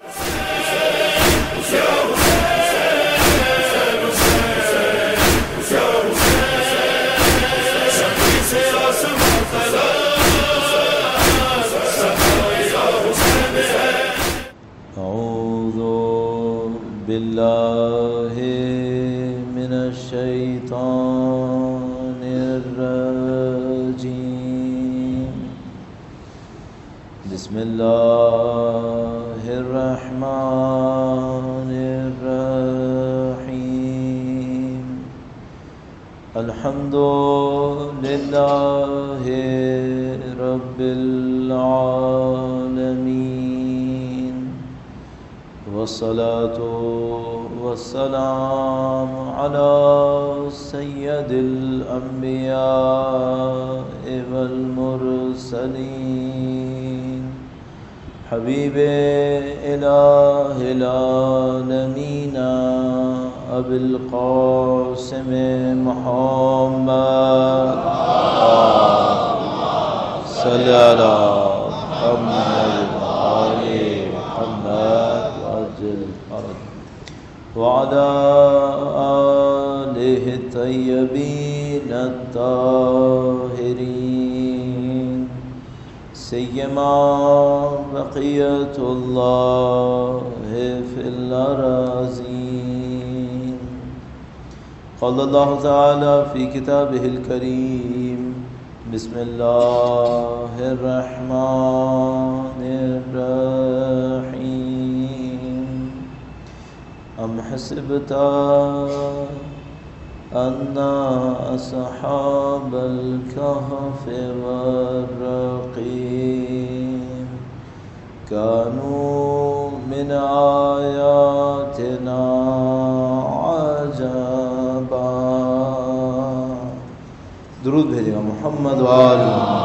اعوذ باللہ من الشیطان الرجیم بسم اللہ الرحمن الرحیم الحمد للہ رب العالمین والصلاة والسلام على سید الانبیاء والمرسلین حبیب الہ العالمین ابی القاسم محمد صلی علی محمد آل محمد وعلى آلہ الطیبین الطاہرین سیما بقیت اللہ فی الارضین قال اللہ تعالی فی کتابہ الکریم بسم اللہ الرحمن الرحیم ام حسبت ان اصحاب الكهف والرقیم كانوا من آیاتنا عجبا. درود بھیجے گا محمد وآل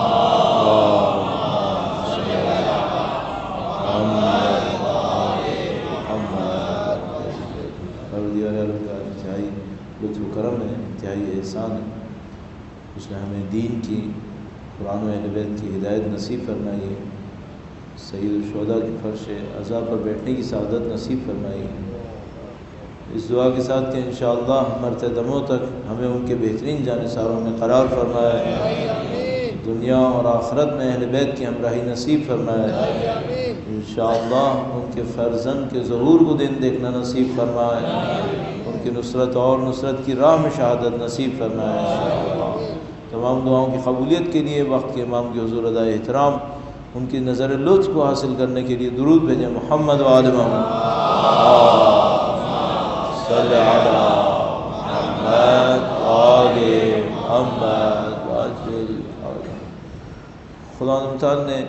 انتہائی لطف و کرم ہے، انتہائی احسان ہے. اس نے ہمیں دین کی، قرآن و اہل بیت کی ہدایت نصیب فرمائی ہے. سید الشہداء کے فرش عزا پر بیٹھنے کی سعادت نصیب فرمائی ہے. اس دعا کے ساتھ کہ انشاءاللہ مرتے دموں تک ہمیں ان کے بہترین جانثاروں میں قرار فرمایا ہے، دنیا اور آخرت میں اہل بیت کی ہمراہی نصیب فرمایا ہے. انشاءاللہ ان کے فرزند کے ظہور کو دن دیکھنا نصیب فرمایا ہے، ان کی نصرت اور نصرت کی راہ میں شہادت نصیب فرمایا ہے. تمام دعاؤں کی قبولیت کے لیے وقت کے امام کی حضور ادائے احترام، ان کی نظر لطف کو حاصل کرنے کے لیے درود بھیجیں محمد و آل محمد صلی علی محمد آل محمد. خدا تعالی نے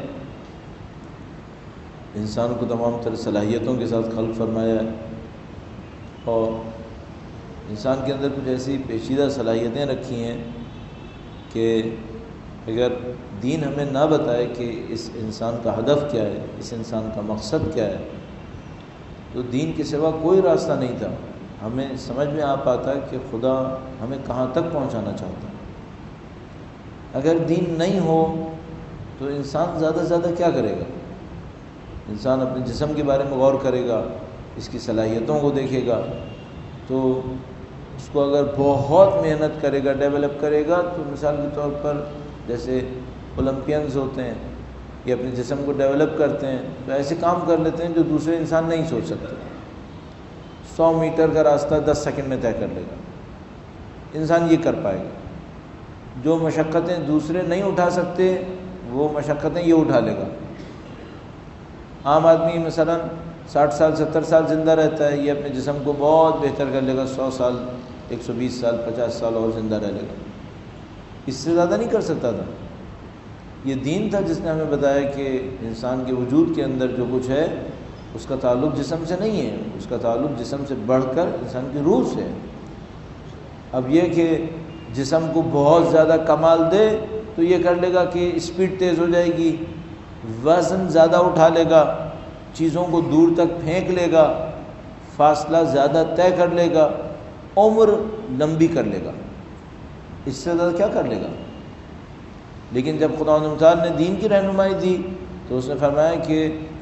انسان کو تمام تر صلاحیتوں کے ساتھ خلق فرمایا ہے، اور انسان کے اندر کچھ ایسی پیچیدہ صلاحیتیں رکھی ہیں کہ اگر دین ہمیں نہ بتائے کہ اس انسان کا ہدف کیا ہے، اس انسان کا مقصد کیا ہے، تو دین کے سوا کوئی راستہ نہیں تھا. ہمیں سمجھ میں آ پاتا کہ خدا ہمیں کہاں تک پہنچانا چاہتا ہے. اگر دین نہیں ہو تو انسان زیادہ سے زیادہ کیا کرے گا؟ انسان اپنے جسم کے بارے میں غور کرے گا، اس کی صلاحیتوں کو دیکھے گا، تو اس کو اگر بہت محنت کرے گا، ڈیولپ کرے گا، تو مثال کے طور پر جیسے اولمپئنز ہوتے ہیں، یہ اپنے جسم کو ڈیولپ کرتے ہیں تو ایسے کام کر لیتے ہیں جو دوسرے انسان نہیں سوچ سکتے. 100 میٹر کا راستہ 10 سیکنڈ میں طے کر لے گا، انسان یہ کر پائے گا. جو مشقتیں دوسرے نہیں اٹھا سکتے وہ مشقتیں یہ اٹھا لے گا. عام آدمی مثلا 60 سال 70 سال زندہ رہتا ہے، یہ اپنے جسم کو بہت بہتر کر لے گا، 100 سال 120 سال 50 سال اور زندہ رہ لے گا. اس سے زیادہ نہیں کر سکتا تھا. یہ دین تھا جس نے ہمیں بتایا کہ انسان کے وجود کے اندر جو کچھ ہے اس کا تعلق جسم سے نہیں ہے، اس کا تعلق جسم سے بڑھ کر انسان کی روح سے ہے. اب یہ کہ جسم کو بہت زیادہ کمال دے تو یہ کر لے گا کہ اسپیڈ تیز ہو جائے گی، وزن زیادہ اٹھا لے گا، چیزوں کو دور تک پھینک لے گا، فاصلہ زیادہ طے کر لے گا، عمر لمبی کر لے گا. اس سے زیادہ کیا کر لے گا؟ لیکن جب خدا تعالیٰ نے دین کی رہنمائی دی تو اس نے فرمایا کہ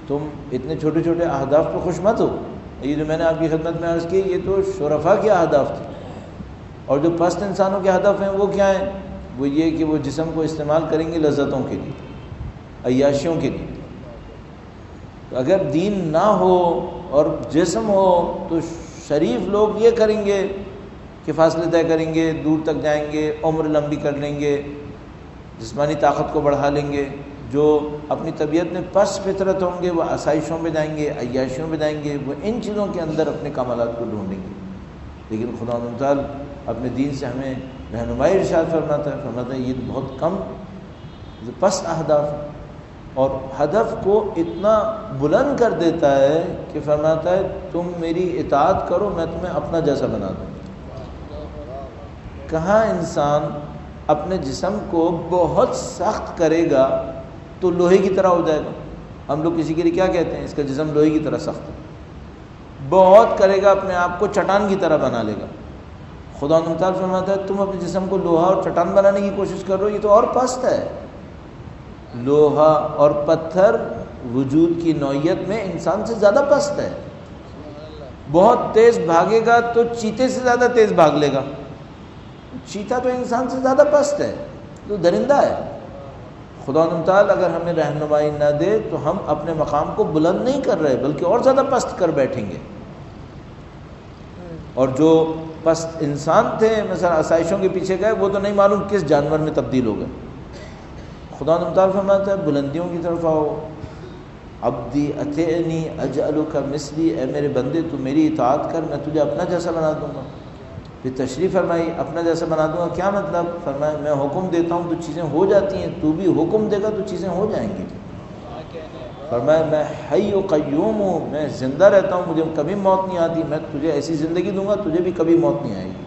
تم اتنے چھوٹے چھوٹے اہداف پہ خوش مت ہو. یہ جو میں نے آپ کی خدمت میں عرض کی یہ تو شرفاء کے اہداف تھے. اور جو پست انسانوں کے ہدف ہیں وہ کیا ہیں؟ وہ یہ کہ وہ جسم کو استعمال کریں گے لذتوں کے لیے، عیاشیوں کے لیے. تو اگر دین نہ ہو اور جسم ہو تو شریف لوگ یہ کریں گے کہ فاصلے طے کریں گے، دور تک جائیں گے، عمر لمبی کر لیں گے، جسمانی طاقت کو بڑھا لیں گے. جو اپنی طبیعت میں پس فطرت ہوں گے وہ آسائشوں میں جائیں گے، عیاشیوں میں جائیں گے، وہ ان چیزوں کے اندر اپنے کمالات کو ڈھونڈیں گے. لیکن خدا تعالیٰ اپنے دین سے ہمیں رہنمائی ارشاد فرماتا ہے یہ بہت کم پس اہداف ہیں، اور ہدف کو اتنا بلند کر دیتا ہے کہ فرماتا ہے تم میری اطاعت کرو میں تمہیں اپنا جیسا بنا دوں. کہاں انسان اپنے جسم کو بہت سخت کرے گا تو لوہے کی طرح ہو جائے گا. ہم لوگ کسی کے لیے کیا کہتے ہیں؟ اس کا جسم لوہے کی طرح سخت ہے. بہت کرے گا اپنے آپ کو چٹان کی طرح بنا لے گا. خدا تعالیٰ فرماتا ہے تم اپنے جسم کو لوہا اور چٹان بنانے کی کوشش کر رہے ہو، یہ تو اور پست ہے. لوہا اور پتھر وجود کی نوعیت میں انسان سے زیادہ پست ہے. بہت تیز بھاگے گا تو چیتے سے زیادہ تیز بھاگ لے گا. چیتا تو انسان سے زیادہ پست ہے، تو درندہ ہے. خدا تعالیٰ اگر ہمیں رہنمائی نہ دے تو ہم اپنے مقام کو بلند نہیں کر رہے بلکہ اور زیادہ پست کر بیٹھیں گے. اور جو پست انسان تھے مثلا آسائشوں کے پیچھے گئے وہ تو نہیں معلوم کس جانور میں تبدیل ہو گئے. خدا تعالیٰ فرماتا ہے بلندیوں کی طرف آؤ. عبدی اطیعنی اجعلک مثلی، اے میرے بندے تو میری اطاعت کر میں تجھے اپنا جیسا بنا دوں گا. پھر تشریح فرمائی اپنا جیسا بنا دوں گا کیا مطلب؟ فرمایا میں حکم دیتا ہوں تو چیزیں ہو جاتی ہیں، تو بھی حکم دے گا تو چیزیں ہو جائیں گی. فرمایا میں حی و قیوم ہوں، میں زندہ رہتا ہوں، مجھے کبھی موت نہیں آتی. میں تجھے ایسی زندگی دوں گا تجھے بھی کبھی موت نہیں آئے گی.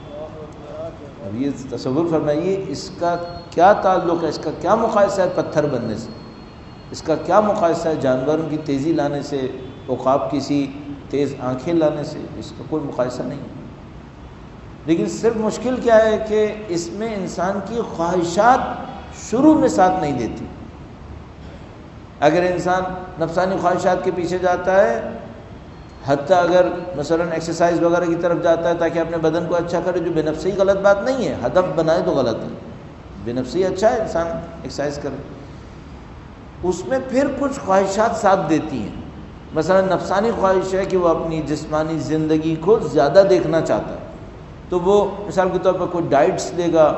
اب یہ تصور فرمائیے اس کا کیا تعلق ہے، اس کا کیا مقایسہ ہے پتھر بننے سے، اس کا کیا مقایسہ ہے جانوروں کی تیزی لانے سے، عقاب کی سی تیز آنکھیں لانے سے. اس کا کوئی مقایسہ نہیں. لیکن صرف مشکل کیا ہے کہ اس میں انسان کی خواہشات شروع میں ساتھ نہیں دیتی. اگر انسان نفسانی خواہشات کے پیچھے جاتا ہے، حتیٰ اگر مثلا ایکسرسائز وغیرہ کی طرف جاتا ہے تاکہ اپنے بدن کو اچھا کرے، جو بے نفسی غلط بات نہیں ہے، ہدف بنائے تو غلط ہے. بے نفسی اچھا ہے انسان ایکسرسائز کرے، اس میں پھر کچھ خواہشات ساتھ دیتی ہیں. مثلا نفسانی خواہش ہے کہ وہ اپنی جسمانی زندگی کو زیادہ دیکھنا چاہتا ہے، تو وہ مثال کے طور پر کوئی ڈائٹس لے گا،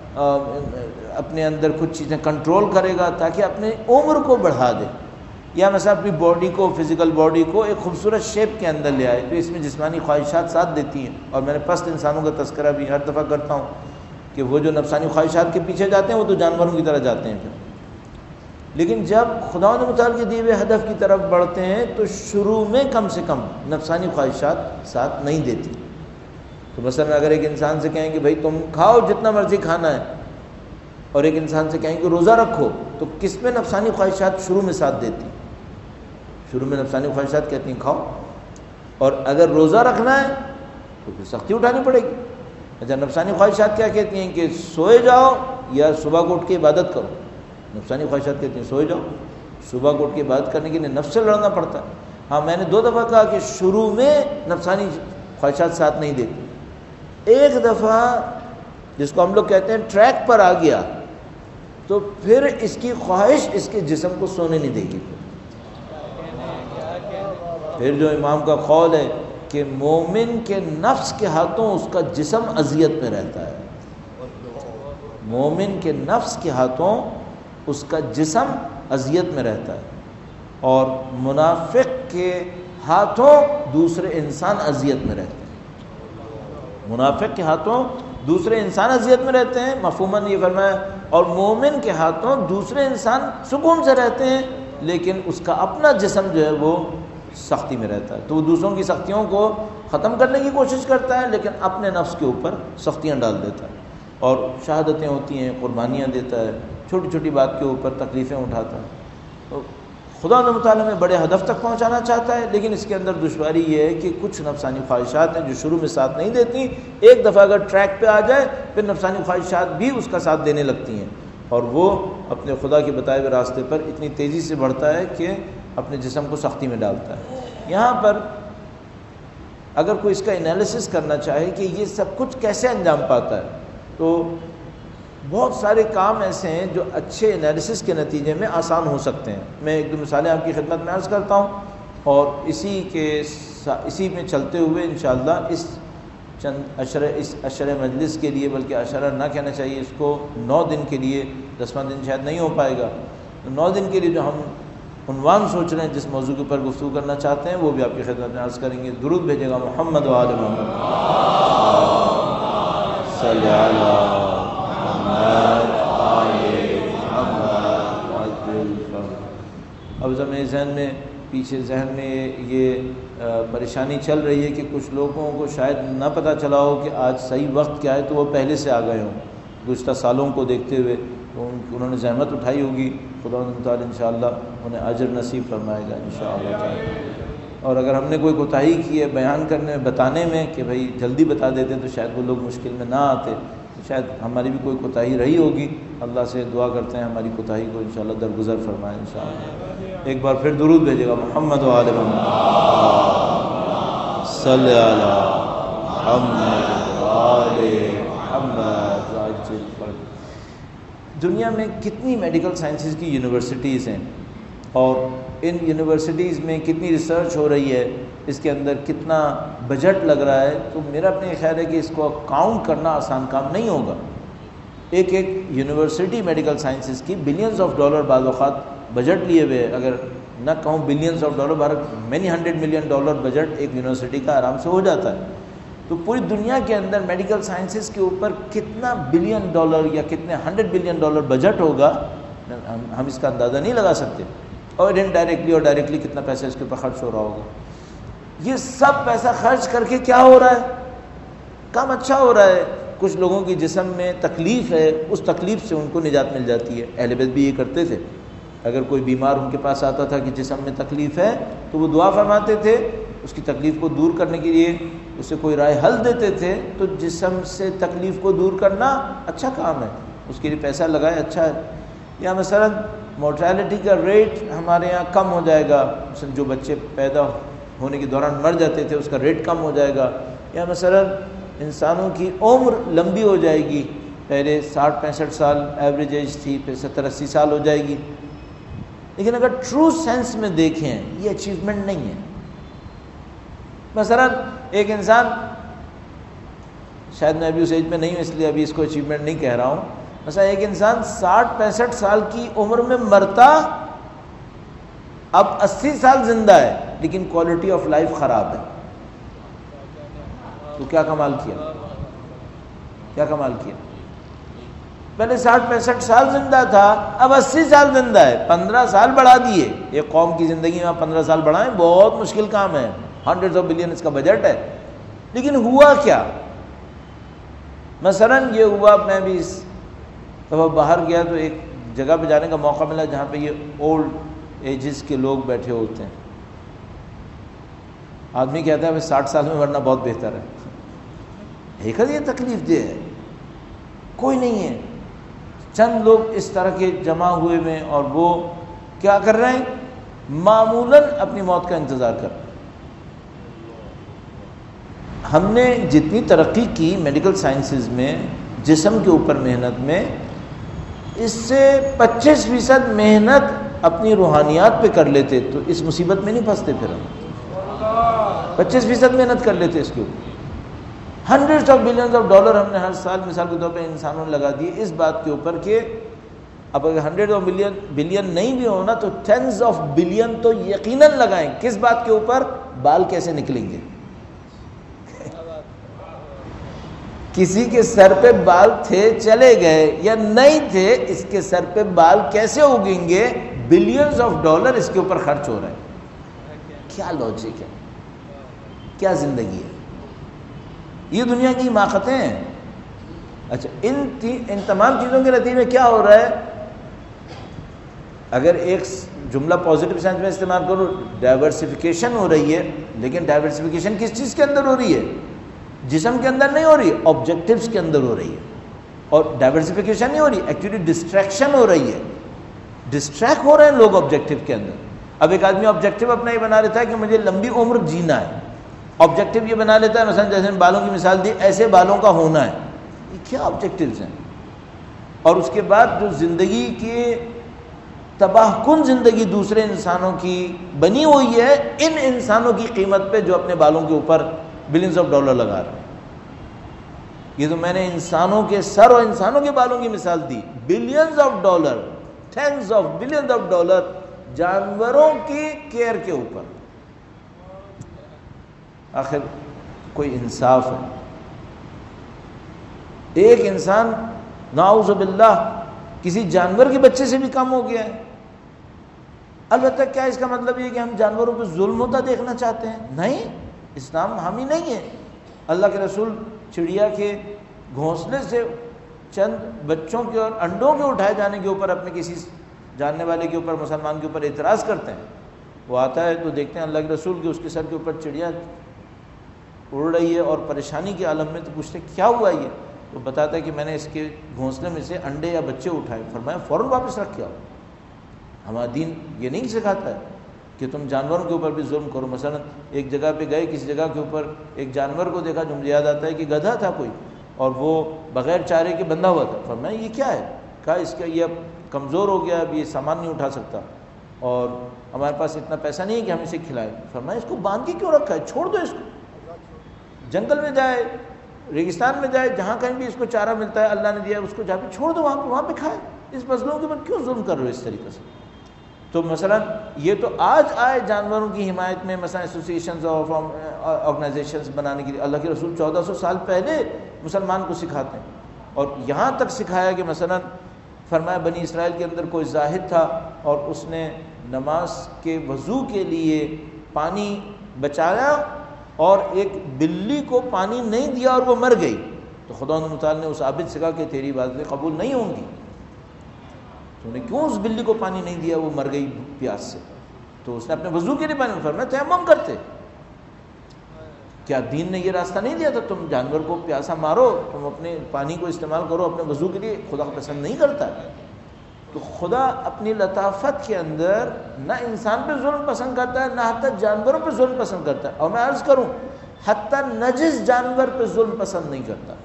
اپنے اندر کچھ چیزیں کنٹرول کرے گا تاکہ اپنے عمر کو بڑھا دے، یا مثلا اپنی باڈی کو، فزیکل باڈی کو ایک خوبصورت شیپ کے اندر لے آئے. تو اس میں جسمانی خواہشات ساتھ دیتی ہیں. اور میں نے پست انسانوں کا تذکرہ بھی ہر دفعہ کرتا ہوں کہ وہ جو نفسانی خواہشات کے پیچھے جاتے ہیں وہ تو جانوروں کی طرح جاتے ہیں پھر. لیکن جب خدا متعال کے دیے ہوئے ہدف کی طرف بڑھتے ہیں تو شروع میں کم سے کم نفسانی خواہشات ساتھ نہیں دیتی. تو مثلا اگر ایک انسان سے کہیں کہ بھائی تم کھاؤ جتنا مرضی کھانا ہے، اور ایک انسان سے کہیں کہ روزہ رکھو، تو کس میں نفسانی خواہشات شروع میں ساتھ دیتی؟ شروع میں نفسانی خواہشات کہتی ہیں کھاؤ، اور اگر روزہ رکھنا ہے تو پھر سختی اٹھانی پڑے گی. اچھا نفسانی خواہشات کیا کہتی ہیں کہ سوئے جاؤ یا صبح کو اٹھ کے عبادت کرو. نفسانی خواہشات کہتی ہیں سوئے جاؤ. صبح کو اٹھ کے عبادت کرنے کے لیے نفس سے لڑنا پڑتا ہے. ہاں میں نے 2 دفعہ کہا کہ شروع میں نفسانی خواہشات ساتھ نہیں دیتی. ایک دفعہ جس کو ہم لوگ کہتے ہیں ٹریک پر آ گیا تو پھر اس کی خواہش اس کے جسم کو سونے نہیں دے گی. پھر جو امام کا قول ہے کہ مومن کے نفس کے ہاتھوں اس کا جسم اذیت میں رہتا ہے. مومن کے نفس کے ہاتھوں اس کا جسم اذیت میں رہتا ہے، اور منافق کے ہاتھوں دوسرے انسان اذیت میں رہتے ہیں. منافق کے ہاتھوں دوسرے انسان اذیت میں رہتے ہیں، مفہوماً یہ فرمایا، اور مومن کے ہاتھوں دوسرے انسان سکون سے رہتے ہیں، لیکن اس کا اپنا جسم جو ہے وہ سختی میں رہتا ہے. تو وہ دوسروں کی سختیوں کو ختم کرنے کی کوشش کرتا ہے لیکن اپنے نفس کے اوپر سختیاں ڈال دیتا ہے، اور شہادتیں ہوتی ہیں، قربانیاں دیتا ہے، چھوٹی چھوٹی بات کے اوپر تکلیفیں اٹھاتا ہے. تو خدا متعالی میں بڑے ہدف تک پہنچانا چاہتا ہے، لیکن اس کے اندر دشواری یہ ہے کہ کچھ نفسانی خواہشات ہیں جو شروع میں ساتھ نہیں دیتی. ایک دفعہ اگر ٹریک پہ آ جائے پھر نفسانی خواہشات بھی اس کا ساتھ دینے لگتی ہیں، اور وہ اپنے خدا کے بتائے ہوئے راستے پر اتنی تیزی سے بڑھتا ہے کہ اپنے جسم کو سختی میں ڈالتا ہے۔ یہاں پر اگر کوئی اس کا انالیسس کرنا چاہے کہ یہ سب کچھ کیسے انجام پاتا ہے، تو بہت سارے کام ایسے ہیں جو اچھے انالیسس کے نتیجے میں آسان ہو سکتے ہیں۔ میں ایک دو مثالیں آپ کی خدمت میں عرض کرتا ہوں، اور اسی میں چلتے ہوئے انشاءاللہ اس عشرہ مجلس کے لیے، بلکہ عشرہ نہ کہنا چاہیے اس کو، 9 دن کے لیے، 10واں دن شاید نہیں ہو پائے گا، 9 دن کے لیے جو ہم عنوان سوچ رہے ہیں، جس موضوع کے اوپر گفتگو کرنا چاہتے ہیں، وہ بھی آپ کی خدمت میں عرض کریں گے۔ درود بھیجے گا محمد و آل محمد صلی علی محمد اب میرے ذہن میں پیچھے یہ پریشانی چل رہی ہے کہ کچھ لوگوں کو شاید نہ پتہ چلا ہو کہ آج صحیح وقت کیا ہے، تو وہ پہلے سے آ گئے ہوں گزشتہ سالوں کو دیکھتے ہوئے، تو انہوں نے زحمت اٹھائی ہوگی، خدا تعالیٰ انشاءاللہ انہیں اجر نصیب فرمائے گا انشاءاللہ تعالیٰ۔ اور اگر ہم نے کوئی کوتاہی کی ہے بیان کرنے میں، بتانے میں، کہ بھائی جلدی بتا دیتے تو شاید وہ لوگ مشکل میں نہ آتے، شاید ہماری بھی کوئی کوتاہی رہی ہوگی۔ اللہ سے دعا کرتے ہیں ہماری کوتاہی کو انشاءاللہ درگزر فرمائے انشاءاللہ۔ ایک بار پھر درود بھیجے گا محمد و آل محمد صلی علی محمد و آل محمد۔ دنیا میں کتنی میڈیکل سائنسز کی یونیورسٹیز ہیں، اور ان یونیورسٹیز میں کتنی ریسرچ ہو رہی ہے، اس کے اندر کتنا بجٹ لگ رہا ہے، تو میرا اپنے خیال ہے کہ اس کو کاؤنٹ کرنا آسان کام نہیں ہوگا۔ ایک یونیورسٹی میڈیکل سائنسز کی بلینز آف ڈالر بعض اوقات بجٹ لیے ہوئے، اگر نہ کہوں billions of dollar, many $100 million budget ایک یونیورسٹی کا آرام سے ہو جاتا ہے۔ تو پوری دنیا کے اندر میڈیکل سائنسز کے اوپر کتنا $1 بلین یا کتنے $100 بلین بجٹ ہوگا، ہم اس کا اندازہ نہیں لگا سکتے، اور انڈائریکٹلی اور ڈائریکٹلی کتنا پیسہ اس کے اوپر خرچ ہو رہا ہوگا۔ یہ سب پیسہ خرچ کر کے کیا ہو رہا ہے؟ کام اچھا ہو رہا ہے، کچھ لوگوں کی جسم میں تکلیف ہے، اس تکلیف سے ان کو نجات مل جاتی ہے۔ اہل بیت بھی یہ کرتے تھے، اگر کوئی بیمار ان کے پاس آتا تھا کہ جسم میں تکلیف ہے، تو وہ دعا فرماتے تھے، اس کی تکلیف کو دور کرنے کے لیے اسے کوئی رائے حل دیتے تھے۔ تو جسم سے تکلیف کو دور کرنا اچھا کام ہے، اس کے لیے پیسہ لگائے اچھا ہے۔ یا مثلا مورٹیلٹی کا ریٹ ہمارے یہاں کم ہو جائے گا، مثلا جو بچے پیدا ہونے کے دوران مر جاتے تھے اس کا ریٹ کم ہو جائے گا۔ یا مثلا انسانوں کی عمر لمبی ہو جائے گی، پہلے 60-65 سال ایوریج ایج تھی، پھر 70-80 سال ہو جائے گی۔ لیکن اگر ٹرو سینس میں دیکھیں یہ اچیومنٹ نہیں ہے۔ مثلا ایک انسان، شاید میں ابھی اس ایج میں نہیں ہوں اس لیے ابھی اس کو اچیومنٹ نہیں کہہ رہا ہوں، مثلا ایک انسان 60-65 سال کی عمر میں مرتا، اب 80 سال زندہ ہے، لیکن کوالٹی آف لائف خراب ہے، تو کیا کمال کیا؟ کیا کمال کیا؟ پہلے 60-65 سال زندہ تھا، اب 80 سال زندہ ہے، 15 سال بڑھا دیے۔ ایک قوم کی زندگی میں 15 سال بڑھائیں بہت مشکل کام ہے، $100 بلین اس کا بجٹ ہے، لیکن ہوا کیا؟ مثلا یہ ہوا، میں بھی اس دفعہ باہر گیا تو ایک جگہ پہ جانے کا موقع ملا جہاں پہ یہ اولڈ ایجز کے لوگ بیٹھے ہوتے ہیں۔ آدمی کہتا ہے 60 سال میں مرنا بہت بہتر ہے، حقیقت یہ تکلیف دہ ہے، کوئی نہیں ہے، چند لوگ اس طرح کے جمع ہوئے میں، اور وہ کیا کر رہے ہیں؟ معمولاً اپنی موت کا انتظار کر رہے ہیں۔ ہم نے جتنی ترقی کی میڈیکل سائنسز میں، جسم کے اوپر محنت میں، اس سے 25% محنت اپنی روحانیات پہ کر لیتے تو اس مصیبت میں نہیں پھنستے۔ پھر ہم 25% محنت کر لیتے اس کے اوپر۔ $100 بلین ہم نے ہر سال مثال کے طور پہ انسانوں نے لگا دیے اس بات کے اوپر کہ اب اگر 100 بلین نہیں بھی ہونا تو ٹینز آف بلین تو یقیناً لگائیں۔ کس بات کے اوپر؟ بال کیسے نکلیں گے۔ کسی کے سر پہ بال تھے چلے گئے یا نہیں تھے، اس کے سر پہ بال کیسے اگیں گے؟ بلینز آف ڈالر اس کے اوپر خرچ ہو رہا ہے۔ کیا لاجک ہے، کیا زندگی ہے، یہ دنیا کی حماقتیں ہیں۔ اچھا، ان تمام چیزوں کے نتیجے میں کیا ہو رہا ہے؟ اگر ایک جملہ پازیٹیو سینس میں استعمال کرو، ڈائیورسفیکیشن ہو رہی ہے، لیکن ڈائیورسفیکیشن کس چیز کے اندر ہو رہی ہے؟ جسم کے اندر نہیں ہو رہی ہے، آبجیکٹیوز کے اندر ہو رہی ہے۔ اور ڈائیورسفیکیشن نہیں ہو رہی، ایکچولی ڈسٹریکشن ہو رہی ہے، ڈسٹریکٹ ہو رہے ہیں لوگ آبجیکٹیو کے اندر۔ اب ایک آدمی آبجیکٹو اپنا یہ بنا لیتا ہے کہ مجھے لمبی عمر جینا ہے، آبجیکٹو یہ بنا لیتا ہے مثلا جیسے بالوں کی مثال دی، ایسے بالوں کا ہونا ہے، یہ کیا آبجیکٹوز ہیں؟ اور اس کے بعد جو زندگی کے تباہ کن زندگی دوسرے انسانوں کی بنی ہوئی ہے، ان انسانوں کی قیمت پہ جو اپنے بالوں کے اوپر بلینز آف ڈالر لگا رہے ہیں۔ یہ تو میں نے انسانوں کے سر اور انسانوں کے بالوں کی مثال دی، billions of dollar, tens of billions of dollar جانوروں کی کیئر کے اوپر۔ آخر کوئی انصاف ہے؟ ایک انسان نعوذ باللہ کسی جانور کے بچے سے بھی کم ہو گیا ہے۔ البتہ کیا اس کا مطلب یہ کہ ہم جانوروں پہ ظلم ہوتا دیکھنا چاہتے ہیں؟ نہیں، اسلام حامی نہیں ہے۔ اللہ کے رسول چڑیا کے گھونسلے سے چند بچوں کے اور انڈوں کے اٹھائے جانے کے اوپر اپنے کسی جاننے والے کے اوپر، مسلمان کے اوپر اعتراض کرتے ہیں۔ وہ آتا ہے تو دیکھتے ہیں اللہ کے رسول کے اس کے سر کے اوپر چڑیا اڑ رہی ہے اور پریشانی کے عالم میں، تو پوچھتے کیا ہوا یہ؟ وہ بتاتا ہے کہ میں نے اس کے گھونسلے میں سے انڈے یا بچے اٹھائے۔ فرمایا فوراً واپس رکھ کے آؤ، ہمارا دین یہ نہیں سکھاتا ہے کہ تم جانوروں کے اوپر بھی ظلم کرو۔ مثلا ایک جگہ پہ گئے، کسی جگہ کے اوپر ایک جانور کو دیکھا، جو مجھے یاد آتا ہے کہ گدھا تھا کوئی، اور وہ بغیر چارے کے بندھا ہوا تھا۔ فرمایا یہ کیا ہے؟ کہا اس کا یہ اب کمزور ہو گیا، اب یہ سامان نہیں اٹھا سکتا، اور ہمارے پاس اتنا پیسہ نہیں ہے کہ ہم اسے کھلائیں۔ فرمایا اس کو باندھ کے کیوں رکھا ہے؟ چھوڑ دو اس کو، جنگل میں جائے، ریگستان میں جائے، جہاں کہیں بھی اس کو چارہ ملتا ہے اللہ نے دیا ہے، اس کو جا کے چھوڑ دو، وہاں پہ کھائے۔ اس مظلوم کے اوپر کیوں ظلم کر رہے ہو اس طریقے سے؟ تو مثلا یہ تو آج آئے جانوروں کی حمایت میں مثلا ایسوسیشنز آف آرگنائزیشنز بنانے کے لیے، اللہ کے رسول 1400 سال پہلے مسلمان کو سکھاتے ہیں، اور یہاں تک سکھایا کہ مثلا فرمایا بنی اسرائیل کے اندر کوئی زاہد تھا اور اس نے نماز کے وضو کے لیے پانی بچایا اور ایک بلی کو پانی نہیں دیا اور وہ مر گئی، تو خدا متعال نے اس عابد سے کہا کہ تیری عبادتیں قبول نہیں ہوں گی، تو نے کیوں اس بلی کو پانی نہیں دیا، وہ مر گئی پیاس سے، تو اس نے اپنے وضو کے لیے پانی فرمایا تیمم کرتے۔ کیا دین نے یہ راستہ نہیں دیا تھا تم جانور کو پیاسا مارو، تم اپنے پانی کو استعمال کرو اپنے وضو کے لیے؟ خدا پسند نہیں کرتا ہے۔ تو خدا اپنی لطافت کے اندر نہ انسان پہ ظلم پسند کرتا ہے، نہ حتی جانوروں پہ ظلم پسند کرتا ہے، اور میں عرض کروں حتی نجس جانور پہ ظلم پسند نہیں کرتا،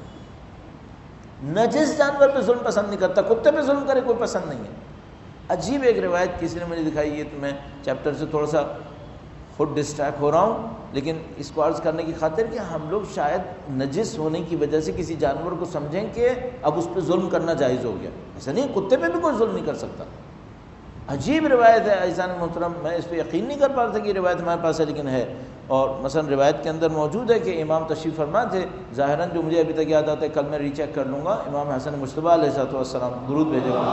نجس جانور پہ ظلم پسند نہیں کرتا، کتے پہ ظلم کرے کوئی پسند نہیں ہے۔ عجیب ایک روایت کسی نے مجھے دکھائی ہے، تو میں چیپٹر سے تھوڑا سا خود ڈسٹریکٹ ہو رہا ہوں، لیکن اس کو عرض کرنے کی خاطر کہ ہم لوگ شاید نجس ہونے کی وجہ سے کسی جانور کو سمجھیں کہ اب اس پہ ظلم کرنا جائز ہو گیا، ایسا نہیں، کتے پہ بھی کوئی ظلم نہیں کر سکتا۔ عجیب روایت ہے عزیزان محترم، میں اس پہ یقین نہیں کر پا رہا تھا کہ یہ روایت ہمارے پاس ہے، لیکن ہے، اور مثلا روایت کے اندر موجود ہے کہ امام تشریف فرما تھے، ظاہراً جو مجھے ابھی تک یاد آتا ہے، کل میں ری چیک کر لوں گا، امام حسن مجتبیٰ علیہ السلام درود بھیجے گا،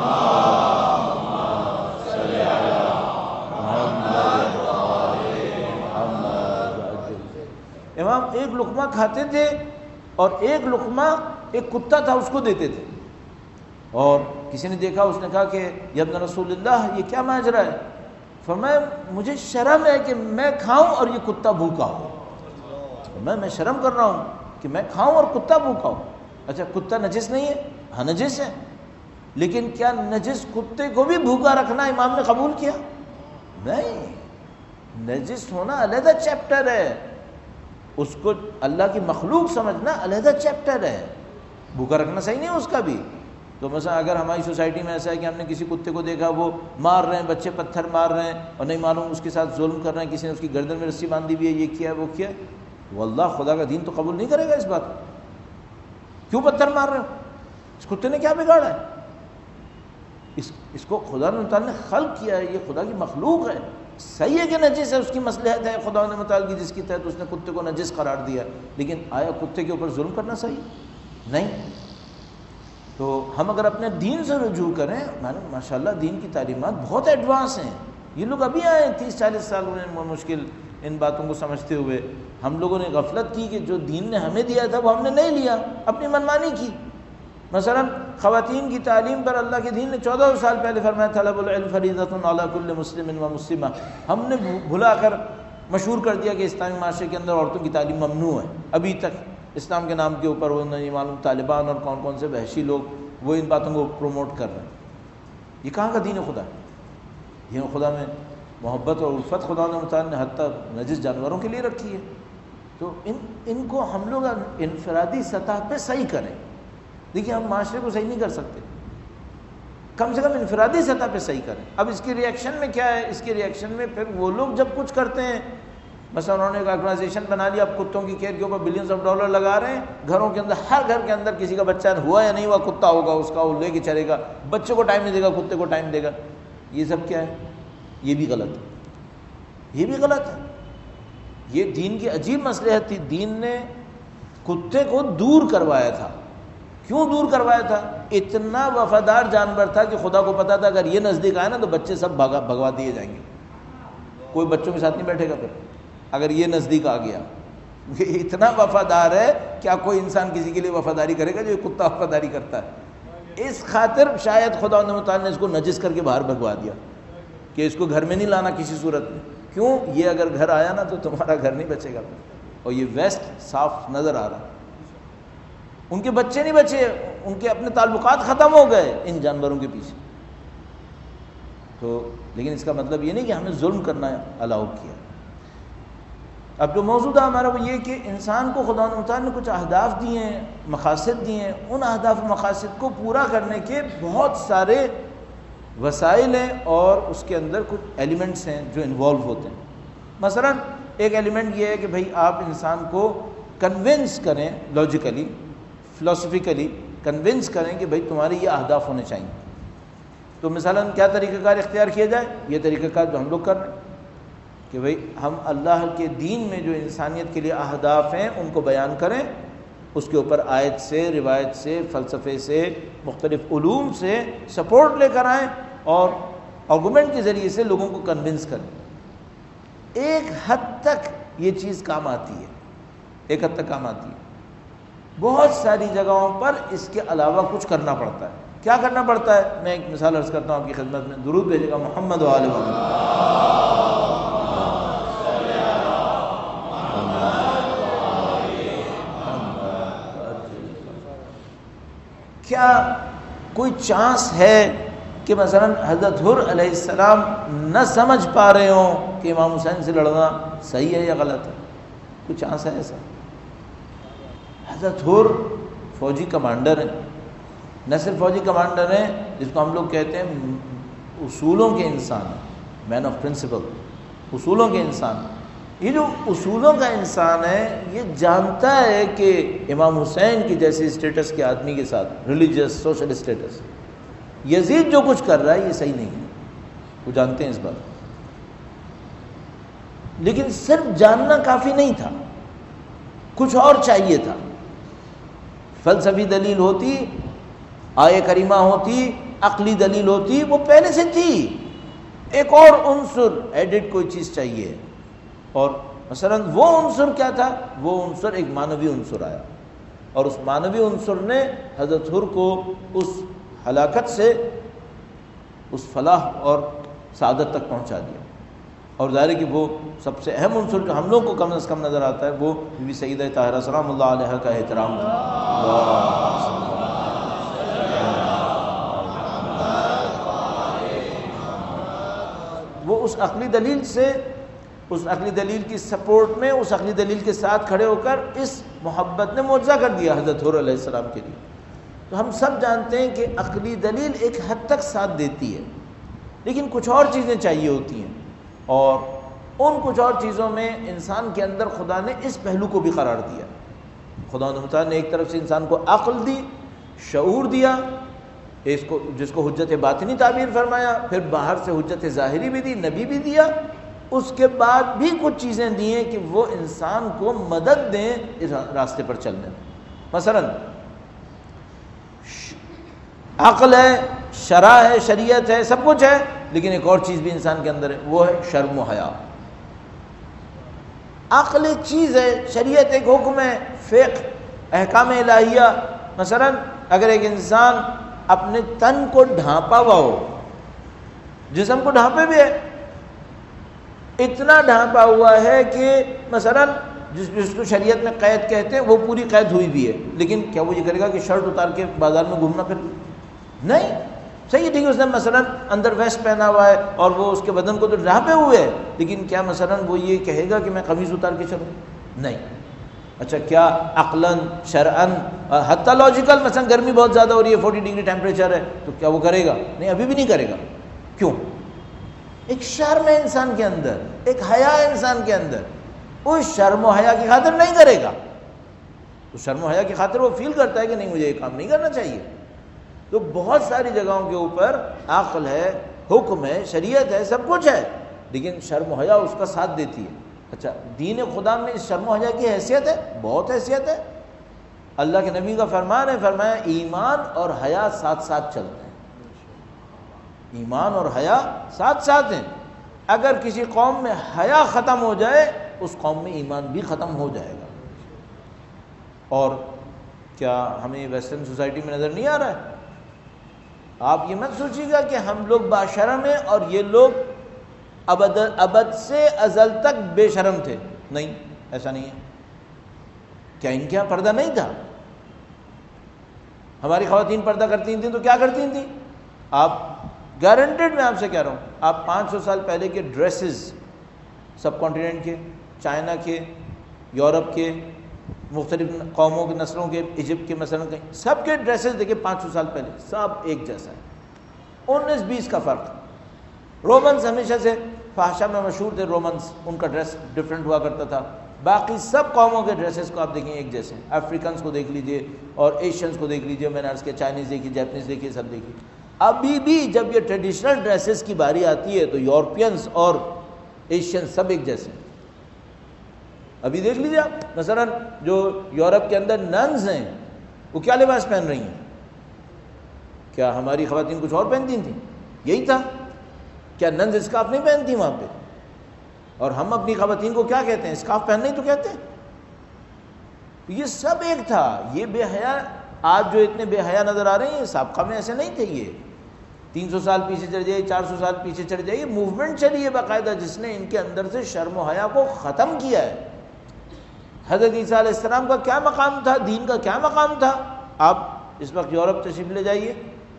امام ایک لقمہ کھاتے تھے اور ایک لقمہ ایک کتا تھا اس کو دیتے تھے، اور کسی نے دیکھا، اس نے کہا کہ یا ابن رسول اللہ یہ کیا ماجرا ہے؟ فرمایا مجھے شرم ہے کہ میں کھاؤں اور یہ کتا بھوکا ہو، میں شرم کر رہا ہوں کہ میں کھاؤں اور کتا بھوکا ہو۔ اچھا کتا نجس نہیں ہے؟ ہاں نجس ہے، لیکن کیا نجس کتے کو بھی بھوکا رکھنا امام نے قبول کیا؟ نہیں، نجس ہونا علیحدہ چیپٹر ہے، اس کو اللہ کی مخلوق سمجھنا علیحدہ چیپٹر ہے، بھوکا رکھنا صحیح نہیں ہے اس کا بھی۔ تو مثلا اگر ہماری سوسائٹی میں ایسا ہے کہ ہم نے کسی کتے کو دیکھا وہ مار رہے ہیں، بچے پتھر مار رہے ہیں اور نہیں معلوم اس کے ساتھ ظلم کر رہے ہیں، کسی نے اس کی گردن میں رسی باندھی ہوئی ہے، یہ کیا ہے وہ کیا ہے، واللہ خدا کا دین تو قبول نہیں کرے گا اس بات کو۔ کیوں پتھر مار رہے ہو؟ اس کتے نے کیا بگاڑا ہے؟ اس کو خدا نے خلق کیا ہے، یہ خدا کی مخلوق ہے، صحیح ہے کہ نجس ہے، اس کی مصلحت ہے خدا نے متعال کی جس کی تحت اس نے کتے کو نجس قرار دیا، لیکن آیا کتے کے اوپر ظلم کرنا صحیح نہیں؟ تو ہم اگر اپنے دین سے رجوع کریں، ماشاءاللہ دین کی تعلیمات بہت ایڈوانس ہیں، یہ لوگ ابھی آئے 30-40 سال میں مشکل ان باتوں کو سمجھتے ہوئے، ہم لوگوں نے غفلت کی کہ جو دین نے ہمیں دیا تھا وہ ہم نے نہیں لیا، اپنی منمانی کی۔ مثلا خواتین کی تعلیم پر اللہ کے دین نے 14 سال پہلے فرمایا طلب العلم فریضۃ علی کل مسلم و مسلمہ، ہم نے بھلا کر مشہور کر دیا کہ اسلامی معاشرے کے اندر عورتوں کی تعلیم ممنوع ہے، ابھی تک اسلام کے نام کے اوپر وہ نہیں معلوم طالبان اور کون کون سے وحشی لوگ وہ ان باتوں کو پروموٹ کر رہے ہیں۔ یہ کہاں کا دین خدا ہے؟ دین خدا میں محبت اور الفت خدا متعال نے حتیٰ نجس جانوروں کے لیے رکھی ہے. تو ان کو ہم لوگ انفرادی سطح پہ صحیح کریں. دیکھیے ہم معاشرے کو صحیح نہیں کر سکتے, کم سے کم انفرادی سطح پہ صحیح کریں. اب اس کی ریئیکشن میں کیا ہے؟ اس کی ریئیکشن میں پھر وہ لوگ جب کچھ کرتے ہیں, مثلا انہوں نے ایک آرگنائزیشن بنا لیا, اب کتوں کی کیئر کے اوپر بلینز آف ڈالر لگا رہے ہیں, گھروں کے اندر ہر گھر کے اندر کسی کا بچہ ہوا یا نہیں ہوا کتا ہوگا, اس کا وہ لے کے چلے گا, بچے کو ٹائم نہیں دے گا, کتے کو ٹائم دے گا. یہ سب کیا ہے؟ یہ بھی غلط ہے, یہ بھی غلط ہے. یہ دین کی عجیب مصلحت تھی. دین نے کتے کو دور کروایا تھا. کیوں دور کروایا تھا؟ اتنا وفادار جانور تھا کہ خدا کو پتا تھا اگر یہ نزدیک آئے نا تو بچے سب بھگوا دیے جائیں گے, کوئی بچوں کے ساتھ نہیں بیٹھے گا پھر اگر یہ نزدیک آ گیا. یہ اتنا وفادار ہے, کیا کوئی انسان کسی کے لیے وفاداری کرے گا جو یہ کتا وفاداری کرتا ہے؟ اس خاطر شاید خدا متعال نے اس کو نجس کر کے باہر بھگوا دیا کہ اس کو گھر میں نہیں لانا کسی صورت میں. کیوں؟ یہ اگر گھر آیا نا تو تمہارا گھر نہیں بچے گا. اور یہ ویسٹ صاف نظر آ رہا. ان کے بچے نہیں بچے, ان کے اپنے تعلقات ختم ہو گئے ان جانوروں کے پیچھے. تو لیکن اس کا مطلب یہ نہیں کہ ہمیں ظلم کرنا الاؤ کیا. اب جو موضوع تھا ہمارا وہ یہ کہ انسان کو خدا تعالیٰ نے کچھ اہداف دیے ہیں, مقاصد دیے ہیں. ان اہداف و مقاصد کو پورا کرنے کے بہت سارے وسائل ہیں اور اس کے اندر کچھ ایلیمنٹس ہیں جو انوالو ہوتے ہیں. مثلا ایک ایلیمنٹ یہ ہے کہ بھئی آپ انسان کو کنونس کریں, لاجیکلی فلسفیکلی کنونس کریں کہ بھئی تمہارے یہ اہداف ہونے چاہیے. تو مثلا کیا طریقہ کار اختیار کیا جائے؟ یہ طریقہ کار جو ہم لوگ کر رہے ہیں کہ بھئی ہم اللہ کے دین میں جو انسانیت کے لیے اہداف ہیں ان کو بیان کریں, اس کے اوپر آیت سے, روایت سے, فلسفے سے, مختلف علوم سے سپورٹ لے کر آئیں اور آرگومنٹ کے ذریعے سے لوگوں کو کنونس کریں. ایک حد تک یہ چیز کام آتی ہے, ایک حد تک کام آتی ہے. بہت ساری جگہوں پر اس کے علاوہ کچھ کرنا پڑتا ہے. کیا کرنا پڑتا ہے؟ میں ایک مثال عرض کرتا ہوں آپ کی خدمت میں. درود بھیجے گا محمد و آل محمد. کیا کوئی چانس ہے کہ مثلا حضرت حر علیہ السلام نہ سمجھ پا رہے ہوں کہ امام حسین سے لڑنا صحیح ہے یا غلط ہے؟ کوئی چانس ہے ایسا؟ حضرت حر فوجی کمانڈر ہیں, نہ صرف فوجی کمانڈر ہیں جس کو ہم لوگ کہتے ہیں اصولوں کے انسان, مین آف پرنسپل, اصولوں کے انسان. یہ جو اصولوں کا انسان ہے یہ جانتا ہے کہ امام حسین کی جیسے اسٹیٹس کے آدمی کے ساتھ ریلیجیس سوشل اسٹیٹس یزید جو کچھ کر رہا ہے یہ صحیح نہیں ہے, وہ جانتے ہیں اس بات. لیکن صرف جاننا کافی نہیں تھا, کچھ اور چاہیے تھا. فلسفی دلیل ہوتی, آیے کریمہ ہوتی, عقلی دلیل ہوتی, وہ پہلے سے تھی. ایک اور عنصر ایڈٹ کوئی چیز چاہیے. اور مثلا وہ عنصر کیا تھا؟ وہ عنصر ایک معنوی عنصر آیا اور اس معنوی عنصر نے حضرت حر کو اس ہلاکت سے اس فلاح اور سعادت تک پہنچا دیا. اور ظاہر ہے کہ وہ سب سے اہم عنصر جو ہم لوگ کو کم از کم نظر آتا ہے وہ بی بی سیدہ طاہرہ سلام اللہ علیہ کا احترام تھا. وہ اس عقلی دلیل سے, اس عقلی دلیل کی سپورٹ میں, اس عقلی دلیل کے ساتھ کھڑے ہو کر اس محبت نے معجزہ کر دیا حضرت حر علیہ السلام کے لیے. تو ہم سب جانتے ہیں کہ عقلی دلیل ایک حد تک ساتھ دیتی ہے لیکن کچھ اور چیزیں چاہیے ہوتی ہیں, اور ان کچھ اور چیزوں میں انسان کے اندر خدا نے اس پہلو کو بھی قرار دیا. خدا تعالیٰ نے ایک طرف سے انسان کو عقل دی, شعور دیا, اس کو جس کو حجت باطنی تعبیر فرمایا, پھر باہر سے حجت ظاہری بھی دی, نبی بھی دیا. اس کے بعد بھی کچھ چیزیں دی ہیں کہ وہ انسان کو مدد دیں اس راستے پر چلنے میں. مثلا عقل ہے, شرع ہے, شریعت ہے, سب کچھ ہے, لیکن ایک اور چیز بھی انسان کے اندر ہے, وہ ہے شرم و حیا. عقل ایک چیز ہے, شریعت ایک حکم ہے, فقہ احکام الہیہ. مثلا اگر ایک انسان اپنے تن کو ڈھانپا ہوا ہو, جسم کو ڈھانپے بھی ہے, اتنا ڈھانپا ہوا ہے کہ مثلا جس کو شریعت میں قید کہتے ہیں وہ پوری قید ہوئی بھی ہے, لیکن کیا وہ یہ کرے گا کہ شرٹ اتار کے بازار میں گھومنا پھر؟ نہیں. صحیح ہے، ٹھیک ہے، اس نے مثلا اندر ویسٹ پہنا ہوا ہے اور وہ اس کے بدن کو تو ڈھانپے ہوئے ہے، لیکن کیا مثلا وہ یہ کہے گا کہ میں قمیض اتار کے چلوں؟ نہیں۔ اچھا کیا عقلاً شرعاً حتیٰ لاجیکل، مثلا گرمی بہت زیادہ ہو رہی ہے، 40 ڈگری ٹیمپریچر ہے، تو کیا وہ کرے گا؟ نہیں، ابھی بھی نہیں کرے گا۔ کیوں؟ ایک شرم ہے انسان کے اندر، ایک حیا ہے انسان کے اندر، اس شرم و حیا کی خاطر نہیں کرے گا۔ تو شرم و حیا کی خاطر وہ فیل کرتا ہے کہ نہیں مجھے یہ کام نہیں کرنا چاہیے۔ تو بہت ساری جگہوں کے اوپر عقل ہے، حکم ہے، شریعت ہے، سب کچھ ہے، لیکن شرم و حیا اس کا ساتھ دیتی ہے۔ اچھا دین خدا میں اس شرم و حیا کی حیثیت ہے، بہت حیثیت ہے۔ اللہ کے نبی کا فرمان ہے، فرمایا ایمان اور حیا ساتھ ساتھ چلتے ہیں، ایمان اور حیا ساتھ ساتھ ہیں۔ اگر کسی قوم میں حیا ختم ہو جائے اس قوم میں ایمان بھی ختم ہو جائے گا۔ اور کیا ہمیں ویسٹرن سوسائٹی میں نظر نہیں آ رہا ہے؟ آپ یہ مت سوچیے گا کہ ہم لوگ باشرم ہیں اور یہ لوگ ابد سے ازل تک بے شرم تھے، نہیں، ایسا نہیں ہے۔ کیا ان کے یہاں پردہ نہیں تھا؟ ہماری خواتین پردہ کرتی تھیں تو کیا کرتی تھیں؟ آپ گارنٹیڈ، میں آپ سے کہہ رہا ہوں، آپ 500 سال پہلے کے ڈریسز سب کانٹیننٹ کے، چائنا کے، یورپ کے، مختلف قوموں کے، نسلوں کے، ایجپٹ کے مثلا، سب کے ڈریسز دیکھیں 500 سال پہلے سب ایک جیسا ہے، 19-20 کا فرق۔ رومنز ہمیشہ سے فحشا میں مشہور تھے، رومنز، ان کا ڈریس ڈفرینٹ ہوا کرتا تھا۔ باقی سب قوموں کے ڈریسز کو آپ دیکھیں ایک جیسے ہیں، افریکنز کو دیکھ لیجئے اور ایشینز کو دیکھ لیجئے، میں نے عرض کیا چائنیز دیکھی، جیپنیز دیکھی، سب دیکھی۔ ابھی بھی جب یہ ٹریڈیشنل ڈریسز کی باری آتی ہے تو یورپینز اور ایشین سب ایک جیسے ہیں۔ ابھی دیکھ لیجیے آپ، مثلا جو یورپ کے اندر ننز ہیں وہ کیا لباس پہن رہی ہیں؟ کیا ہماری خواتین کچھ اور پہنتی تھیں؟ یہی تھا۔ کیا ننز اسکارف نہیں پہنتی وہاں پہ؟ اور ہم اپنی خواتین کو کیا کہتے ہیں؟ اسکارف پہننے تو کہتے ہیں۔ یہ سب ایک تھا۔ یہ بے حیا آج جو اتنے بے حیا نظر آ رہے ہیں، سابقہ میں ایسے نہیں تھے۔ یہ 300 سال پیچھے چڑھ جائیے، 400 سال پیچھے چڑھ جائیے، موومنٹ چلی ہے باقاعدہ جس نے ان کے اندر سے شرم و حیا کو ختم کیا ہے۔ حضرت عیسیٰ علیہ السلام کا کیا مقام تھا؟ دین کا کیا مقام تھا؟ آپ اس وقت یورپ تشریف لے جائیے،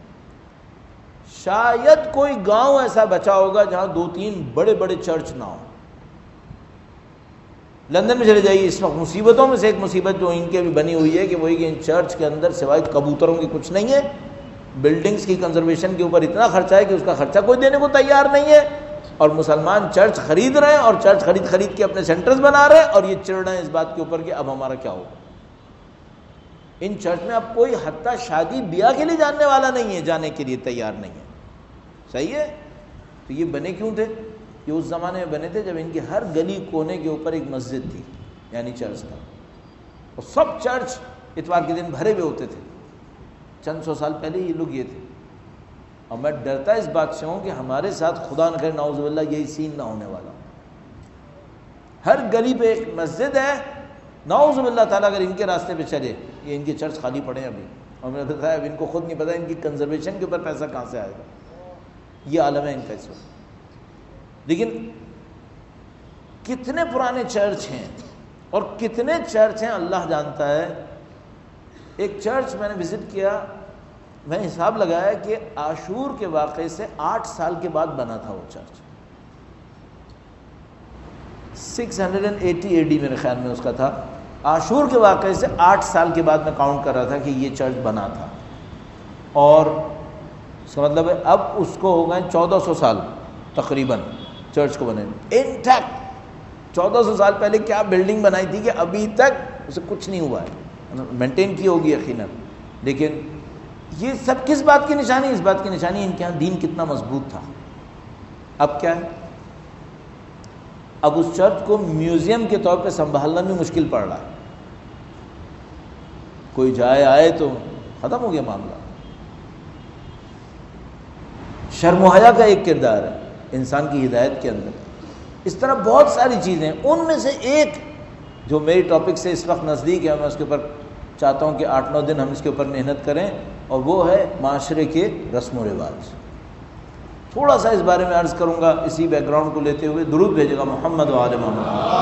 شاید کوئی گاؤں ایسا بچا ہوگا جہاں 2-3 بڑے بڑے چرچ نہ ہوں۔ لندن میں چلے جائیے، اس وقت مصیبتوں میں سے ایک مصیبت جو ان کے بھی بنی ہوئی ہے کہ وہی کہ ان چرچ کے اندر سوائے کبوتروں کی کچھ نہیں ہے۔ بلڈنگز کی کنزرویشن کے اوپر اتنا خرچہ ہے کہ اس کا خرچہ کوئی دینے کو تیار نہیں ہے، اور مسلمان چرچ خرید رہے ہیں اور چرچ خرید کے اپنے سینٹرز بنا رہے ہیں، اور یہ چڑھ رہے ہیں اس بات کے اوپر کہ اب ہمارا کیا ہوگا۔ ان چرچ میں اب کوئی حتیٰ شادی بیاہ کے لیے جاننے والا نہیں ہے، جانے کے لیے تیار نہیں ہے۔ صحیح ہے؟ تو یہ بنے کیوں تھے؟ یہ اس زمانے میں بنے تھے جب ان کی ہر گلی کونے کے اوپر ایک مسجد تھی، یعنی چرچ تھا، اور سب چرچ اتوار کے دن بھرے ہوئے ہوتے تھے۔ چند سو سال پہلے یہ لوگ یہ تھے، اور میں ڈرتا اس بات سے ہوں کہ ہمارے ساتھ خدا نہ کرے نعوذ باللہ یہی سین نہ ہونے والا۔ ہر گلی پہ ایک مسجد ہے، نعوذ باللہ تعالیٰ اگر ان کے راستے پہ چلے، یہ ان کے چرچ خالی پڑے ہیں ابھی، اور میں نے بتایا اب ان کو خود نہیں پتا ان کی کنزرویشن کے اوپر پیسہ کہاں سے آئے گا۔ یہ عالم ہے ان کا اس وقت۔ لیکن کتنے پرانے چرچ ہیں اور کتنے چرچ ہیں اللہ جانتا ہے۔ ایک چرچ میں نے وزٹ کیا، میں حساب لگایا کہ عاشور کے واقعے سے 8 سال کے بعد بنا تھا وہ چرچ۔ 680 AD میرے خیال میں اس کا تھا۔ عاشور کے واقعے سے 8 سال کے بعد میں کاؤنٹ کر رہا تھا کہ یہ چرچ بنا تھا، اور اس کا مطلب ہے اب اس کو ہو گئے 1400 سال تقریباً چرچ کو بنے انٹیکٹ۔ 1400 سال پہلے کیا بلڈنگ بنائی تھی کہ ابھی تک اسے کچھ نہیں ہوا ہے، مینٹین کی ہوگی یقیناً۔ لیکن یہ سب کس بات کی نشانی؟ اس بات کی نشانی ان کے یہاں دین کتنا مضبوط تھا۔ اب کیا ہے؟ اب اس چرچ کو میوزیم کے طور پہ سنبھالنا بھی مشکل پڑ رہا ہے۔ کوئی جائے آئے تو ختم ہو گیا معاملہ۔ شرم و حیا کا ایک کردار ہے انسان کی ہدایت کے اندر۔ اس طرح بہت ساری چیزیں، ان میں سے ایک جو میری ٹاپک سے اس وقت نزدیک ہے، میں اس کے اوپر چاہتا ہوں کہ 8-9 دن ہم اس کے اوپر محنت کریں، اور وہ ہے معاشرے کے رسم و رواج۔ تھوڑا سا اس بارے میں عرض کروں گا اسی بیک گراؤنڈ کو لیتے ہوئے۔ درود بھیجے گا محمد و آل محمد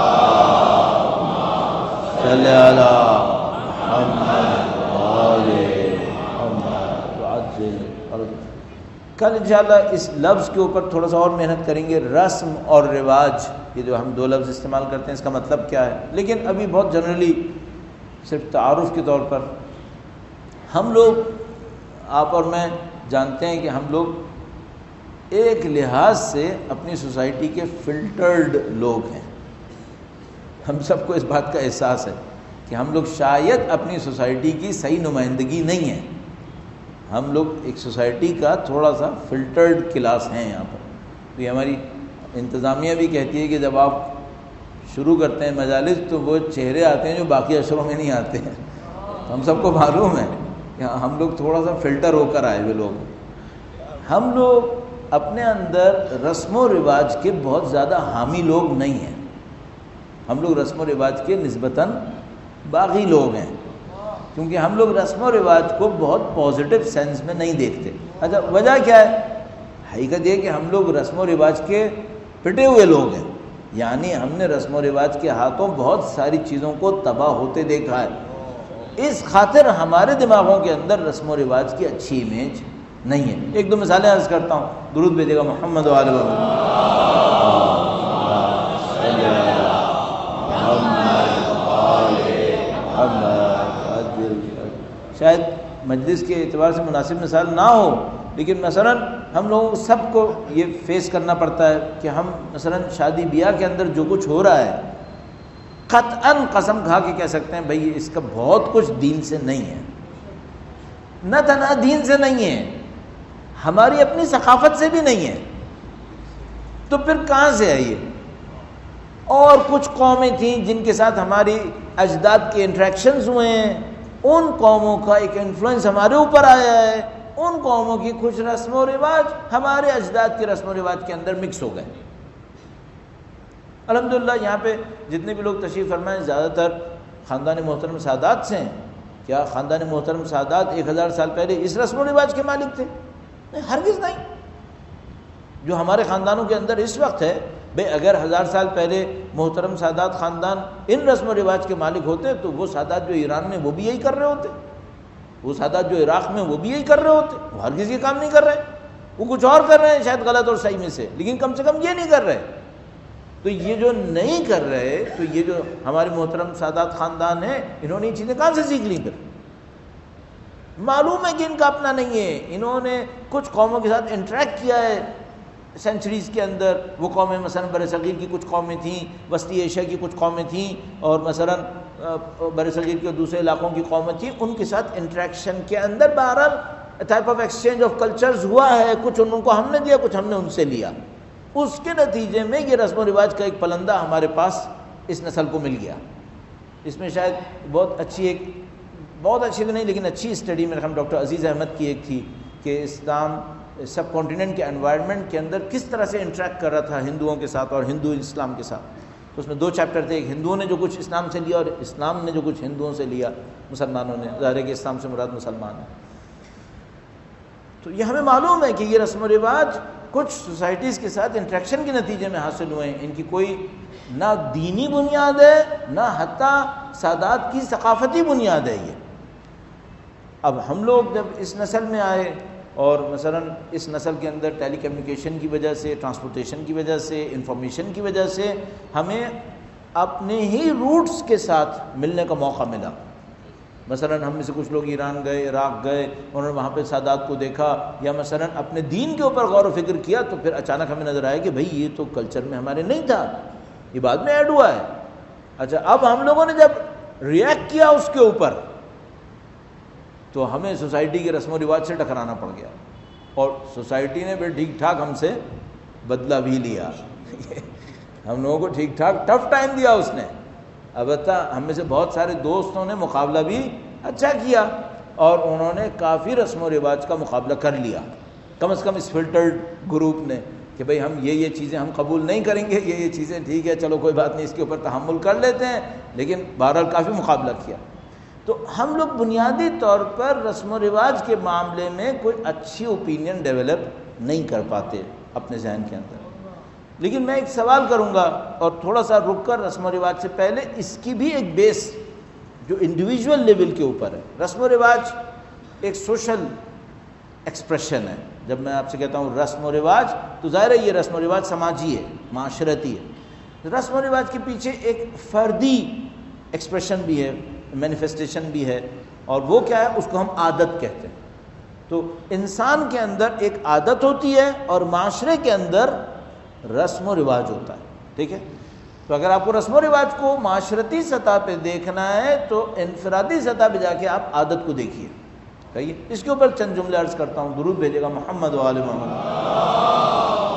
صلی علی محمد و آل محمد۔ کل انشاءاللہ اس لفظ کے اوپر تھوڑا سا اور محنت کریں گے، رسم اور رواج، یہ جو ہم دو لفظ استعمال کرتے ہیں اس کا مطلب کیا ہے. لیکن ابھی بہت جنرلی صرف تعارف کے طور پر ہم لوگ، آپ اور میں جانتے ہیں کہ ہم لوگ ایک لحاظ سے اپنی سوسائٹی کے فلٹرڈ لوگ ہیں. ہم سب کو اس بات کا احساس ہے کہ ہم لوگ شاید اپنی سوسائٹی کی صحیح نمائندگی نہیں ہے. ہم لوگ ایک سوسائٹی کا تھوڑا سا فلٹرڈ کلاس ہیں یہاں پر. تو یہ ہماری انتظامیہ بھی کہتی ہے کہ جب آپ شروع کرتے ہیں مجالس تو وہ چہرے آتے ہیں جو باقی اشروں میں نہیں آتے ہیں. ہم سب کو معلوم ہے کہ ہم لوگ تھوڑا سا فلٹر ہو کر آئے ہوئے لوگ. ہم لوگ اپنے اندر رسم و رواج کے بہت زیادہ حامی لوگ نہیں ہیں. ہم لوگ رسم و رواج کے نسبتاً باغی لوگ ہیں، کیونکہ ہم لوگ رسم و رواج کو بہت پازیٹیو سینس میں نہیں دیکھتے. اچھا وجہ کیا ہے؟ حقیقت یہ کہ ہم لوگ رسم و رواج کے پٹے ہوئے لوگ ہیں، یعنی ہم نے رسم و رواج کے ہاتھوں بہت ساری چیزوں کو تباہ ہوتے دیکھا ہے. اس خاطر ہمارے دماغوں کے اندر رسم و رواج کی اچھی امیج نہیں ہے. ایک دو مثالیں عرض کرتا ہوں، درود بھیجے گا محمد وآلہ شاید مجلس کے اعتبار سے مناسب مثال نہ ہو، لیکن مثلا ہم لوگوں سب کو یہ فیس کرنا پڑتا ہے کہ ہم مثلا شادی بیاہ کے اندر جو کچھ ہو رہا ہے قطعاً قسم کھا کے کہہ سکتے ہیں بھئی اس کا بہت کچھ دین سے نہیں ہے. نہ تنہا دین سے نہیں ہے، ہماری اپنی ثقافت سے بھی نہیں ہے. تو پھر کہاں سے ہے یہ؟ اور کچھ قومیں تھیں جن کے ساتھ ہماری اجداد کے انٹریکشنز ہوئے ہیں، ان قوموں کا ایک انفلوئنس ہمارے اوپر آیا ہے. ان قوموں کی کچھ رسم و رواج ہمارے اجداد کے رسم و رواج کے اندر مکس ہو گئے. الحمدللہ یہاں پہ جتنے بھی لوگ تشریف فرمائیں زیادہ تر خاندان محترم سادات سے ہیں. کیا خاندان محترم سادات 1000 سال پہلے اس رسم و رواج کے مالک تھے؟ نہیں، ہرگز نہیں. جو ہمارے خاندانوں کے اندر اس وقت ہے، بھئی اگر 1000 سال پہلے محترم سادات خاندان ان رسم و رواج کے مالک ہوتے تو وہ سادات جو ایران میں وہ بھی یہی کر رہے ہوتے، وہ سادات جو عراق میں وہ بھی یہی کر رہے ہوتے. وہ ہرگز یہ کام نہیں کر رہے، وہ کچھ اور کر رہے ہیں شاید غلط اور صحیح میں سے، لیکن کم سے کم یہ نہیں کر رہے. تو یہ جو نہیں کر رہے، تو یہ جو ہمارے محترم سادات خاندان ہیں، انہوں نے یہ چیزیں کہاں سے سیکھ لی؟ پھر معلوم ہے کہ ان کا اپنا نہیں ہے. انہوں نے کچھ قوموں کے ساتھ انٹریکٹ کیا ہے سینچریز کے اندر. وہ قومیں مثلا برصغیر کی کچھ قومیں تھیں، وسطی ایشیا کی کچھ قومیں تھیں، اور مثلا برصغیر کے دوسرے علاقوں کی قومیں تھیں. ان کے ساتھ انٹریکشن کے اندر بہرحال type of exchange of cultures ہوا ہے. کچھ ان کو ہم نے دیا، کچھ ہم نے ان سے لیا. اس کے نتیجے میں یہ رسم و رواج کا ایک پلندہ ہمارے پاس اس نسل کو مل گیا. اس میں شاید بہت اچھی تو نہیں لیکن اچھی اسٹڈی میرے خیال ڈاکٹر عزیز احمد کی ایک تھی کہ اسلام سب کانٹیننٹ کے انوائرنمنٹ کے اندر کس طرح سے انٹریکٹ کر رہا تھا ہندوؤں کے ساتھ اور ہندو اسلام کے ساتھ. تو اس میں 2 چیپٹر تھے. ایک ہندوؤں نے جو کچھ اسلام سے لیا اور اسلام نے جو کچھ ہندوؤں سے لیا، مسلمانوں نے. ظاہر ہے کہ اسلام سے مراد مسلمان ہے. تو یہ ہمیں معلوم ہے کہ یہ رسم و رواج کچھ سوسائٹیز کے ساتھ انٹریکشن کے نتیجے میں حاصل ہوئے ہیں. ان کی کوئی نہ دینی بنیاد ہے، نہ حتیٰ سادات کی ثقافتی بنیاد ہے. یہ اب ہم لوگ جب اس نسل میں آئے اور مثلا اس نسل کے اندر ٹیلی کمیونیکیشن کی وجہ سے، ٹرانسپورٹیشن کی وجہ سے، انفارمیشن کی وجہ سے ہمیں اپنے ہی روٹس کے ساتھ ملنے کا موقع ملا. مثلا ہم میں سے کچھ لوگ ایران گئے، عراق گئے، انہوں نے وہاں پہ سادات کو دیکھا، یا مثلا اپنے دین کے اوپر غور و فکر کیا، تو پھر اچانک ہمیں نظر آیا کہ بھئی یہ تو کلچر میں ہمارے نہیں تھا، یہ بعد میں ایڈ ہوا ہے. اچھا اب ہم لوگوں نے جب ریئیکٹ کیا اس کے اوپر تو ہمیں سوسائٹی کے رسم و رواج سے ٹکرانا پڑ گیا، اور سوسائٹی نے پھر ٹھیک ٹھاک ہم سے بدلہ بھی لیا. ہم لوگوں کو ٹھیک ٹھاک ٹف ٹائم دیا اس نے. البتہ ہم میں سے بہت سارے دوستوں نے مقابلہ بھی اچھا کیا اور انہوں نے کافی رسم و رواج کا مقابلہ کر لیا، کم از کم اس فلٹرڈ گروپ نے، کہ بھئی ہم یہ چیزیں ہم قبول نہیں کریں گے، یہ چیزیں ٹھیک ہے چلو کوئی بات نہیں، اس کے اوپر تحمل کر لیتے ہیں، لیکن بہرحال کافی مقابلہ کیا. تو ہم لوگ بنیادی طور پر رسم و رواج کے معاملے میں کوئی اچھی اوپینین ڈیولپ نہیں کر پاتے اپنے ذہن کے اندر. لیکن میں ایک سوال کروں گا اور تھوڑا سا رک کر رسم و رواج سے پہلے اس کی بھی ایک بیس جو انڈیویجول لیول کے اوپر ہے. رسم و رواج ایک سوشل ایکسپریشن ہے، جب میں آپ سے کہتا ہوں رسم و رواج تو ظاہر ہے یہ رسم و رواج سماجی ہے، معاشرتی ہے. رسم و رواج کے پیچھے ایک فردی ایکسپریشن بھی ہے، مینیفیسٹیشن بھی ہے، اور وہ کیا ہے؟ اس کو ہم عادت کہتے ہیں. تو انسان کے اندر ایک عادت ہوتی ہے اور معاشرے کے اندر رسم و رواج ہوتا ہے. ٹھیک ہے؟ تو اگر آپ کو رسم و رواج کو معاشرتی سطح پہ دیکھنا ہے تو انفرادی سطح پہ جا کے آپ عادت کو دیکھیے. صحیح ہے؟ اس کے اوپر چند جملے عرض کرتا ہوں. درود بھیجے گا محمد و آل محمد.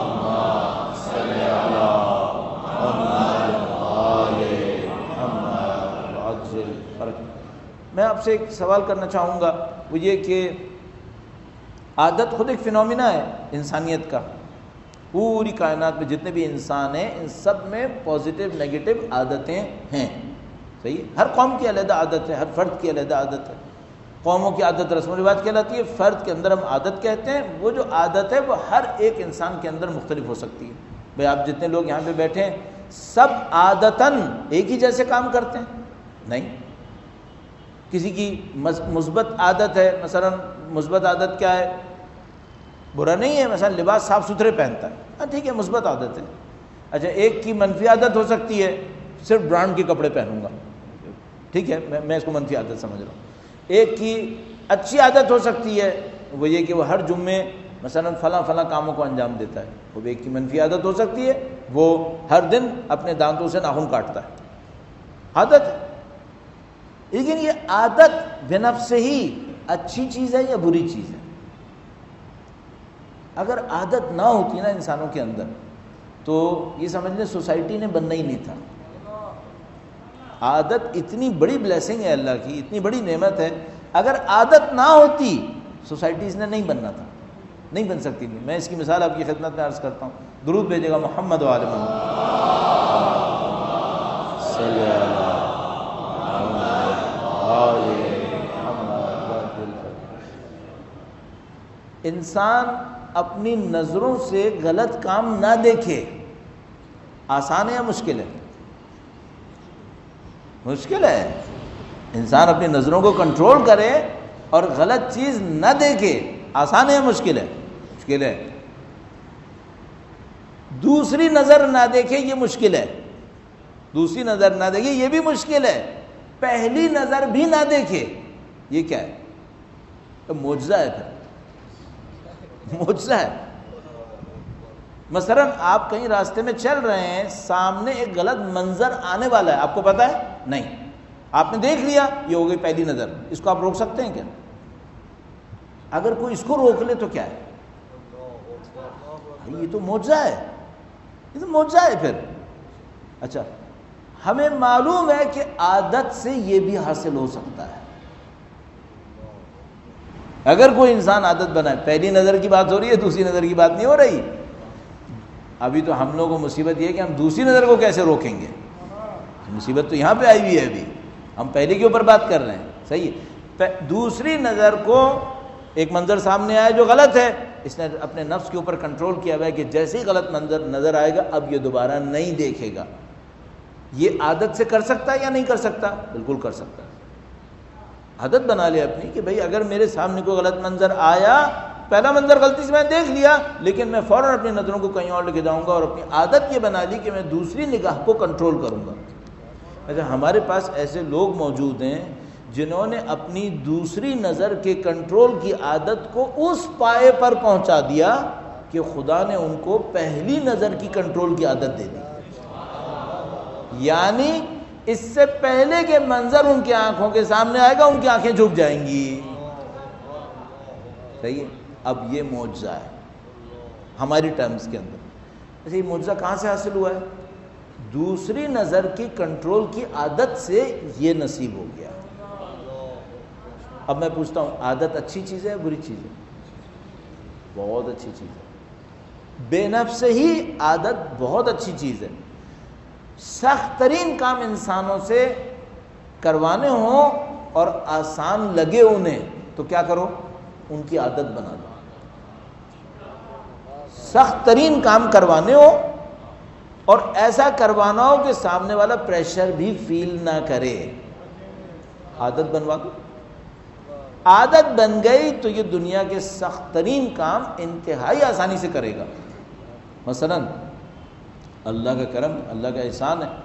میں آپ سے ایک سوال کرنا چاہوں گا، وہ یہ کہ عادت خود ایک فینومینا ہے انسانیت کا. پوری کائنات میں جتنے بھی انسان ہیں ان سب میں پازیٹیو نیگیٹو عادتیں ہیں. صحیح ہے؟ ہر قوم کی علیحدہ عادت ہے، ہر فرد کی علیحدہ عادت ہے. قوموں کی عادت رسم و رواج کہلاتی ہے، فرد کے اندر ہم عادت کہتے ہیں. وہ جو عادت ہے وہ ہر ایک انسان کے اندر مختلف ہو سکتی ہے. بھئی آپ جتنے لوگ یہاں پہ بیٹھے ہیں سب عادتاً ایک ہی جیسے کام کرتے ہیں؟ نہیں. کسی کی مثبت عادت ہے، مثلا مثبت عادت کیا ہے؟ برا نہیں ہے، مثلا لباس صاف ستھرے پہنتا ہے، ہاں ٹھیک ہے، مثبت عادت ہے. اچھا ایک کی منفی عادت ہو سکتی ہے صرف برانڈ کے کپڑے پہنوں گا، ٹھیک ہے، میں اس کو منفی عادت سمجھ رہا ہوں. ایک کی اچھی عادت ہو سکتی ہے وہ یہ کہ وہ ہر جمعے مثلا فلاں کاموں کو انجام دیتا ہے. وہ ایک کی منفی عادت ہو سکتی ہے وہ ہر دن اپنے دانتوں سے ناخن کاٹتا ہے. عادت ہے. لیکن یہ عادت بنفس ہی اچھی چیز ہے یا بری چیز ہے؟ اگر عادت نہ ہوتی نا انسانوں کے اندر تو یہ سمجھ لیں سوسائٹی نے بننا ہی نہیں تھا. عادت اتنی بڑی بلیسنگ ہے اللہ کی، اتنی بڑی نعمت ہے. اگر عادت نہ ہوتی سوسائٹیز نے نہیں بننا تھا، نہیں بن سکتی تھی. میں اس کی مثال آپ کی خدمت میں عرض کرتا ہوں. درود بھیجے گا محمد و آل محمد. انسان اپنی نظروں سے غلط کام نہ دیکھے. آسان ہے یا مشکل ہے؟ مشکل ہے. انسان اپنی نظروں کو کنٹرول کرے اور غلط چیز نہ دیکھے. آسان ہے یا مشکل ہے؟ مشکل ہے. دوسری نظر نہ دیکھے یہ مشکل ہے. دوسری نظر نہ دیکھے یہ بھی مشکل ہے. پہلی نظر بھی نہ دیکھے یہ کیا ہے؟ معجزہ ہے. پھر معجزہ ہے. مثلا آپ کہیں راستے میں چل رہے ہیں، سامنے ایک غلط منظر آنے والا ہے، آپ کو پتا ہے؟ نہیں. آپ نے دیکھ لیا، یہ ہو گئی پہلی نظر. اس کو آپ روک سکتے ہیں کیا؟ اگر کوئی اس کو روک لے تو کیا ہے؟ یہ تو معجزہ ہے. یہ تو معجزہ ہے پھر. اچھا ہمیں معلوم ہے کہ عادت سے یہ بھی حاصل ہو سکتا ہے. اگر کوئی انسان عادت بنائے، پہلی نظر کی بات ہو رہی ہے، دوسری نظر کی بات نہیں ہو رہی. ابھی تو ہم لوگوں کو مصیبت یہ ہے کہ ہم دوسری نظر کو کیسے روکیں گے. مصیبت تو یہاں پہ آئی ہوئی ہے. ابھی ہم پہلے کے اوپر بات کر رہے ہیں. صحیح ہے. دوسری نظر کو ایک منظر سامنے آیا جو غلط ہے، اس نے اپنے نفس کے اوپر کنٹرول کیا ہوا ہے کہ جیسے ہی غلط منظر نظر آئے گا اب یہ دوبارہ نہیں دیکھے گا. یہ عادت سے کر سکتا ہے یا نہیں کر سکتا؟ بالکل کر سکتا ہے. عادت بنا لے اپنی کہ بھئی اگر میرے سامنے کوئی غلط منظر آیا، پہلا منظر غلطی سے میں دیکھ لیا لیکن میں فوراً اپنی نظروں کو کہیں اور لے کے جاؤں گا، اور اپنی عادت یہ بنا لی کہ میں دوسری نگاہ کو کنٹرول کروں گا. اچھا ہمارے پاس ایسے لوگ موجود ہیں جنہوں نے اپنی دوسری نظر کے کنٹرول کی عادت کو اس پائے پر پہنچا دیا کہ خدا نے ان کو پہلی نظر کی کنٹرول کی عادت دے دی. یعنی اس سے پہلے کہ منظر ان کی آنکھوں کے سامنے آئے گا ان کی آنکھیں جھک جائیں گی. صحیح ہے. اب یہ معجزہ ہے ہماری ٹرمز کے اندر. اچھا یہ معجزہ کہاں سے حاصل ہوا ہے؟ دوسری نظر کی کنٹرول کی عادت سے یہ نصیب ہو گیا. اب میں پوچھتا ہوں عادت اچھی چیز ہے بری چیز ہے؟ بہت اچھی چیز ہے. بے نفس ہی عادت بہت اچھی چیز ہے. سخت ترین کام انسانوں سے کروانے ہوں اور آسان لگے انہیں تو کیا کرو؟ ان کی عادت بنا دو. سخت ترین کام کروانے ہو اور ایسا کروانا ہو کہ سامنے والا پریشر بھی فیل نہ کرے، عادت بنوا دو. عادت بن گئی تو یہ دنیا کے سخت ترین کام انتہائی آسانی سے کرے گا۔ مثلا اللہ کا کرم، اللہ کا احسان ہے،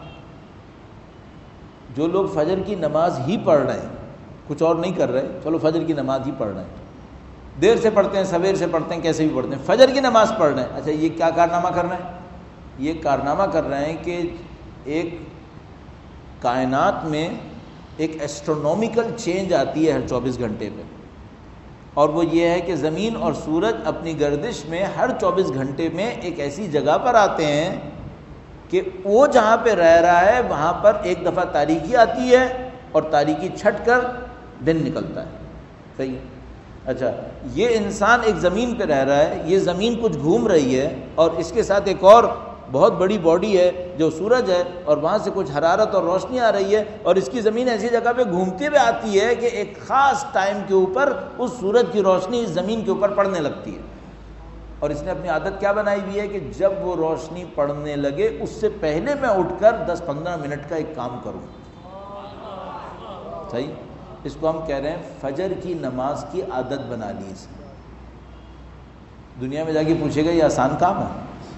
جو لوگ فجر کی نماز ہی پڑھ رہے ہیں، کچھ اور نہیں کر رہے، چلو فجر کی نماز ہی پڑھ رہے ہیں، دیر سے پڑھتے ہیں، سویر سے پڑھتے ہیں، کیسے بھی پڑھتے ہیں، فجر کی نماز پڑھ رہے ہیں، اچھا یہ کیا کارنامہ کر رہے ہیں؟ یہ کارنامہ کر رہے ہیں کہ ایک کائنات میں ایک ایسٹرونومیکل چینج آتی ہے ہر 24 گھنٹے میں، اور وہ یہ ہے کہ زمین اور سورج اپنی گردش میں ہر 24 گھنٹے میں ایک ایسی جگہ پر آتے ہیں کہ وہ جہاں پہ رہ رہا ہے وہاں پر ایک دفعہ تاریکی آتی ہے اور تاریکی چھٹ کر دن نکلتا ہے، صحیح ہے؟ اچھا یہ انسان ایک زمین پہ رہ رہا ہے، یہ زمین کچھ گھوم رہی ہے اور اس کے ساتھ ایک اور بہت بڑی باڈی ہے جو سورج ہے، اور وہاں سے کچھ حرارت اور روشنی آ رہی ہے، اور اس کی زمین ایسی جگہ پہ گھومتے ہوئے آتی ہے کہ ایک خاص ٹائم کے اوپر اس سورج کی روشنی اس زمین کے اوپر پڑنے لگتی ہے، اور اس نے اپنی عادت کیا بنائی ہوئی ہے کہ جب وہ روشنی پڑنے لگے اس سے پہلے میں اٹھ کر 10-15 منٹ کا ایک کام کروں، صحیح؟ اس کو ہم کہہ رہے ہیں فجر کی نماز کی عادت بنا لی اس نے۔ دنیا میں جا کے پوچھے گا یہ آسان کام ہے؟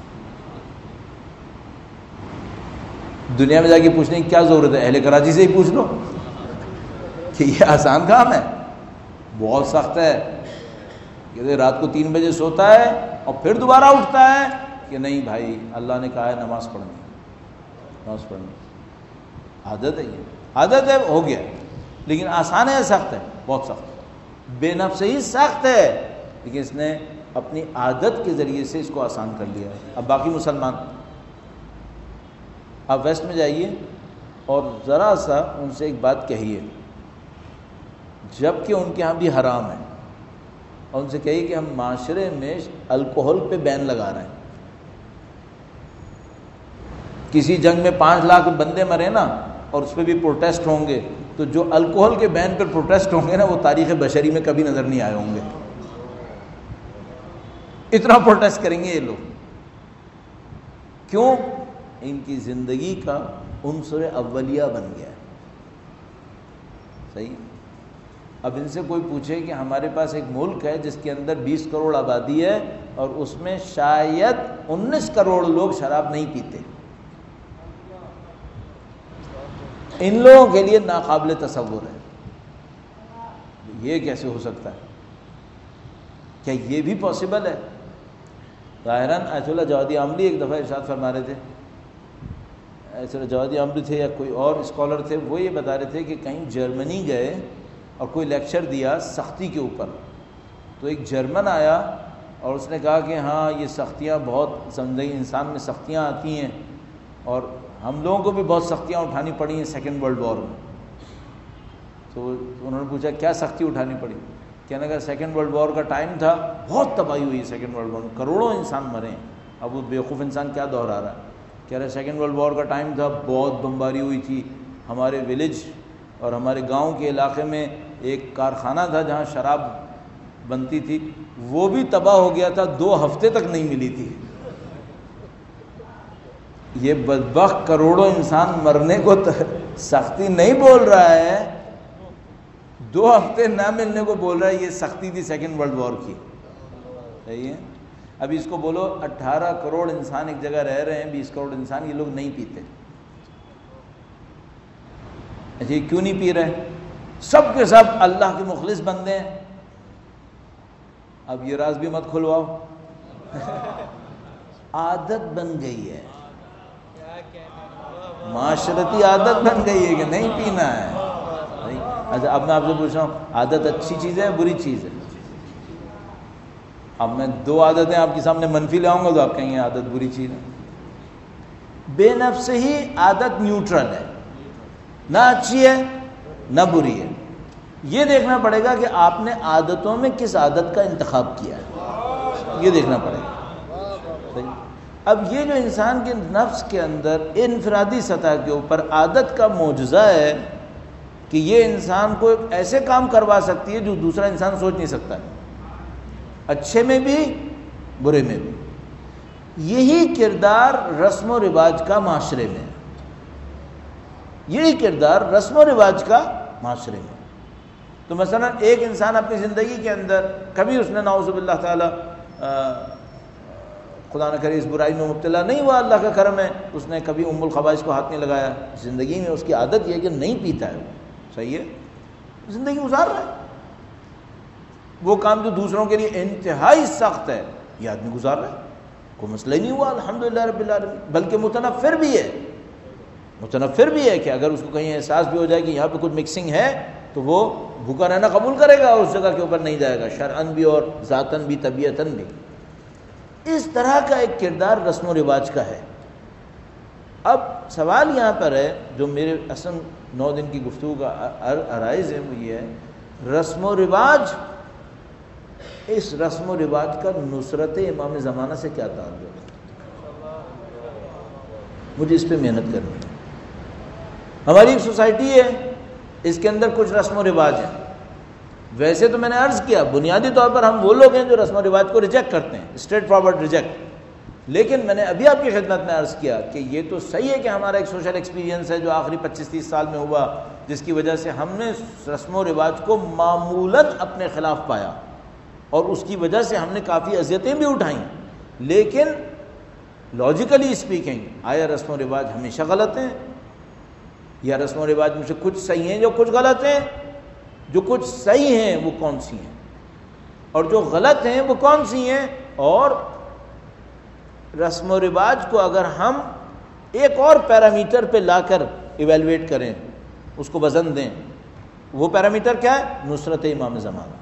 دنیا میں جا کے پوچھنے کی کیا ضرورت ہے؟ اہل کراچی سے ہی پوچھ لو کہ یہ آسان کام ہے؟ بہت سخت ہے۔ کہ رات کو 3 بجے سوتا ہے اور پھر دوبارہ اٹھتا ہے کہ نہیں بھائی اللہ نے کہا ہے نماز پڑھنی، نماز پڑھنی، عادت ہے، یہ عادت ہے، ہو گیا۔ لیکن آسان ہے یا سخت ہے؟ بہت سخت، بے نفس ہی سخت ہے، لیکن اس نے اپنی عادت کے ذریعے سے اس کو آسان کر لیا ہے۔ اب باقی مسلمان، آپ ویسٹ میں جائیے اور ذرا سا ان سے ایک بات کہیے، جب کہ ان کے ہاں بھی حرام ہے، اور ان سے کہیے کہ ہم معاشرے میں الکوہل پہ بین لگا رہے ہیں۔ کسی جنگ میں 5 لاکھ بندے مرے نا، اور اس پہ بھی پروٹیسٹ ہوں گے، تو جو الکوہل کے بین پر پروٹیسٹ ہوں گے نا وہ تاریخ بشری میں کبھی نظر نہیں آئے ہوں گے، اتنا پروٹیسٹ کریں گے یہ لوگ۔ کیوں؟ ان کی زندگی کا عنصر اولیہ بن گیا ہے، صحیح؟ اب ان سے کوئی پوچھے کہ ہمارے پاس ایک ملک ہے جس کے اندر 20 کروڑ آبادی ہے اور اس میں شاید 19 کروڑ لوگ شراب نہیں پیتے، ان لوگوں کے لیے ناقابل تصور ہے، یہ کیسے ہو سکتا ہے؟ کیا یہ بھی پاسبل ہے؟ ظاہراً ایت اللہ جوادی عاملی ایک دفعہ ارشاد فرما رہے تھے، ایت اللہ جوادی عاملی تھے یا کوئی اور اسکالر تھے، وہ یہ بتا رہے تھے کہ کہیں جرمنی گئے اور کوئی لیکچر دیا سختی کے اوپر، تو ایک جرمن آیا اور اس نے کہا کہ ہاں یہ سختیاں بہت، زندگی انسان میں سختیاں آتی ہیں اور ہم لوگوں کو بھی بہت سختیاں اٹھانی پڑی ہیں 2nd ورلڈ وار میں۔ تو انہوں نے پوچھا کیا سختی اٹھانی پڑی؟ کہنے لگا 2nd ورلڈ وار کا ٹائم تھا، بہت تباہی ہوئی 2nd ورلڈ وار میں، کروڑوں انسان مرے ہیں۔ اب وہ بیوقوف انسان کیا دہرا رہا ہے؟ کہہ رہے 2nd ورلڈ وار کا ٹائم تھا، بہت بمباری ہوئی تھی، ہمارے ولیج اور ہمارے گاؤں کے علاقے میں ایک کارخانہ تھا جہاں شراب بنتی تھی، وہ بھی تباہ ہو گیا تھا، 2 ہفتے تک نہیں ملی تھی۔ یہ بدبخت کروڑوں انسان مرنے کو سختی نہیں بول رہا ہے، 2 ہفتے نہ ملنے کو بول رہا ہے، یہ سختی تھی 2nd ورلڈ وار کی، صحیح ہے؟ ابھی اس کو بولو 18 کروڑ انسان ایک جگہ رہ رہے ہیں، 20 کروڑ انسان، یہ لوگ نہیں پیتے، اچھا یہ کیوں نہیں پی رہے؟ سب کے سب اللہ کے مخلص بندے ہیں۔ اب یہ راز بھی مت کھلواؤ، عادت بن گئی ہے، معاشرتی عادت بن گئی ہے کہ نہیں پینا ہے۔ اچھا اب میں آپ سے پوچھ رہا ہوں، عادت اچھی چیز ہے بری چیز ہے؟ اب میں 2 عادتیں آپ کے سامنے منفی لاؤں گا تو آپ کہیں گے عادت بری چیز ہے۔ بے نفس ہی عادت نیوٹرل ہے، نہ اچھی ہے نہ بری ہے، یہ دیکھنا پڑے گا کہ آپ نے عادتوں میں کس عادت کا انتخاب کیا ہے، یہ دیکھنا پڑے گا۔ اب یہ جو انسان کے نفس کے اندر انفرادی سطح کے اوپر عادت کا معجزہ ہے کہ یہ انسان کو ایک ایسے کام کروا سکتی ہے جو دوسرا انسان سوچ نہیں سکتا ہے، اچھے میں بھی برے میں بھی۔ یہی کردار رسم و رواج کا معاشرے میں ہے، یہی کردار رسم و رواج کا معاشرے میں۔ تو مثلا ایک انسان اپنی زندگی کے اندر کبھی اس نے نعوذ باللہ تعالی خدا نہ کرے اس برائی میں مبتلا نہیں ہوا، اللہ کا کرم ہے، اس نے کبھی ام الخبائث کو ہاتھ نہیں لگایا، زندگی میں اس کی عادت یہ ہے کہ نہیں پیتا ہے، صحیح ہے، زندگی گزار رہا ہے، وہ کام جو دوسروں کے لیے انتہائی سخت ہے یہ آدمی گزار رہا ہے، کوئی مسئلہ ہی نہیں ہوا الحمدللہ رب العالمین، بلکہ متنفر بھی ہے کہ اگر اس کو کہیں احساس بھی ہو جائے کہ یہاں پہ کچھ مکسنگ ہے تو وہ بھوکا رہنا قبول کرے گا اور اس جگہ کے اوپر نہیں جائے گا، شرعاً بھی اور ذاتاً بھی طبیعتاً بھی۔ اس طرح کا ایک کردار رسم و رواج کا ہے۔ اب سوال یہاں پر ہے جو میرے اصل 9 دن کی گفتگو کا عرائض ہے، وہ یہ ہے رسم و رواج، اس رسم و رواج کا نصرت امام زمانہ سے کیا تعلق ہے؟ مجھے اس پہ محنت کرنی ہے۔ ہماری ایک سوسائٹی ہے، اس کے اندر کچھ رسم و رواج ہیں، ویسے تو میں نے عرض کیا بنیادی طور پر ہم وہ لوگ ہیں جو رسم و رواج کو ریجیکٹ کرتے ہیں، اسٹریٹ فارورڈ ریجیکٹ، لیکن میں نے ابھی آپ کی خدمت میں عرض کیا کہ یہ تو صحیح ہے کہ ہمارا ایک سوشل ایکسپیرینس ہے جو آخری 25-30 سال میں ہوا، جس کی وجہ سے ہم نے رسم و رواج کو معمولاً اپنے خلاف پایا اور اس کی وجہ سے ہم نے کافی اذیتیں بھی اٹھائیں، لیکن لاجیکلی اسپیکنگ آیا رسم و رواج ہمیشہ غلط ہیں یا رسم و رواج میں سے کچھ صحیح ہیں جو کچھ غلط ہیں؟ جو کچھ صحیح ہیں وہ کون سی ہیں اور جو غلط ہیں وہ کون سی ہیں؟ اور رسم و رواج کو اگر ہم ایک اور پیرامیٹر پہ لا کر ایویلویٹ کریں، اس کو وزن دیں، وہ پیرامیٹر کیا ہے؟ نصرت امام زمانہ۔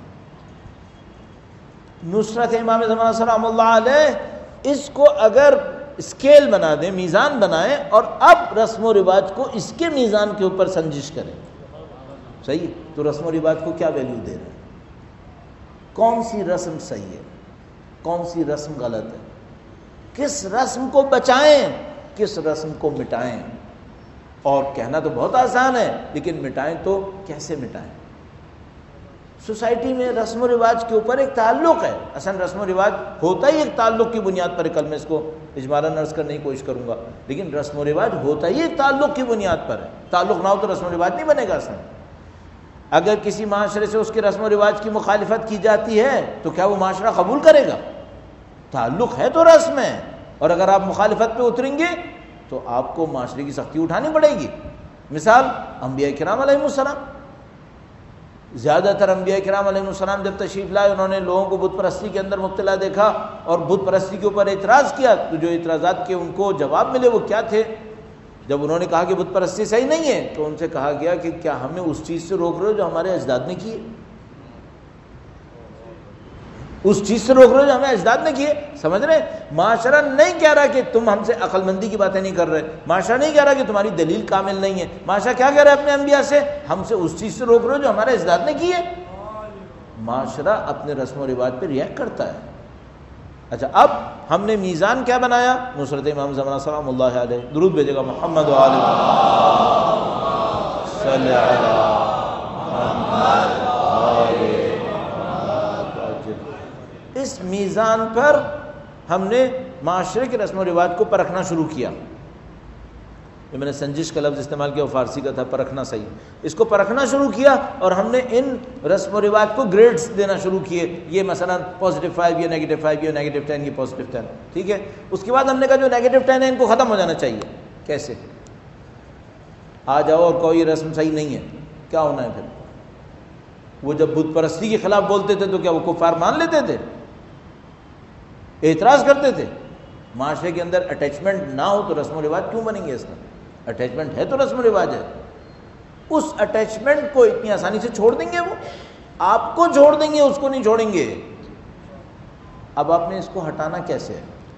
نصرت امام زمانہ سلام اللہ علیہ، اس کو اگر اسکیل بنا دیں، میزان بنائیں اور اب رسم و رواج کو اس کے میزان کے اوپر سنجش کریں، صحیح، تو رسم و رواج کو کیا ویلیو دے رہے ہیں؟ کون سی رسم صحیح ہے، کون سی رسم غلط ہے، کس رسم کو بچائیں، کس رسم کو مٹائیں؟ اور کہنا تو بہت آسان ہے لیکن مٹائیں تو کیسے مٹائیں؟ سوسائٹی میں رسم و رواج کے اوپر ایک تعلق ہے، اصل رسم و رواج ہوتا ہی ایک تعلق کی بنیاد پر ہے، کل میں اس کو اجمالاً عرض کرنے کی کوشش کروں گا، لیکن رسم و رواج ہوتا ہی ایک تعلق کی بنیاد پر ہے، تعلق نہ ہو تو رسم و رواج نہیں بنے گا۔ اصل اگر کسی معاشرے سے اس کے رسم و رواج کی مخالفت کی جاتی ہے تو کیا وہ معاشرہ قبول کرے گا؟ تعلق ہے تو رسم ہے، اور اگر آپ مخالفت پہ اتریں گے تو آپ کو معاشرے کی سختی اٹھانی پڑے گی۔ مثال انبیاء کرام علیہ السلام، زیادہ تر انبیاء کرام علیہ السلام جب تشریف لائے انہوں نے لوگوں کو بت پرستی کے اندر مبتلا دیکھا اور بت پرستی کے اوپر اعتراض کیا، تو جو اعتراضات کے ان کو جواب ملے وہ کیا تھے؟ جب انہوں نے کہا کہ بت پرستی صحیح نہیں ہے تو ان سے کہا گیا کہ کیا ہمیں اس چیز سے روک رہے ہو جو ہمارے اجداد نے کی ہے؟ اس چیز سے روک رہے ہو جو ہمیں اجداد نے کی ہے؟ سمجھ رہے ہیں؟ معاشرہ نہیں کہہ رہا کہ تم ہم سے عقل مندی کی باتیں نہیں کر رہے، معاشرہ نہیں کہہ رہا کہ تمہاری دلیل کامل نہیں ہے، معاشرہ کیا کہہ رہا ہے اپنے انبیاء سے؟ ہم سے اس چیز سے روک رہے ہو جو ہمارے اجداد نے کی ہے۔ معاشرہ اپنے رسم و رواج پہ ریئیکٹ کرتا ہے۔ اچھا، اب ہم نے میزان کیا بنایا؟ نصرت امام زمانہ سلام اللہ علیہ، درود بھیجے گا محمد و آل صلی علی محمد۔ اس میزان پر ہم نے معاشرے کے رسم و رواج کو پرکھنا شروع کیا۔ یہ میں نے سنجش کا لفظ استعمال کیا، وہ فارسی کا تھا، پرکھنا صحیح، اس کو پرکھنا شروع کیا اور ہم نے ان رسم و رواج کو گریڈز دینا شروع کیے، یہ مثلا +5، یہ -5، یہ -10، یہ +10، ٹھیک ہے۔ اس کے بعد ہم نے کہا جو -10 ہے ان کو ختم ہو جانا چاہیے۔ کیسے؟ آ جاؤ اور کوئی رسم صحیح نہیں ہے، کیا ہونا ہے پھر؟ وہ جب بت پرستی کے خلاف بولتے تھے تو کیا وہ کفار مان لیتے تھے؟ اعتراض کرتے تھے؟ معاشرے کے اندر اٹیچمنٹ نہ ہو تو رسم و رواج کیوں بنیں گے؟ اس کا اٹیچمنٹ ہے تو رسم و رواج ہے۔ اس اٹیچمنٹ کو اتنی آسانی سے چھوڑ دیں گے؟ وہ آپ کو چھوڑ دیں گے، اس کو نہیں چھوڑیں گے۔ اب آپ نے اس کو ہٹانا کیسے ہے؟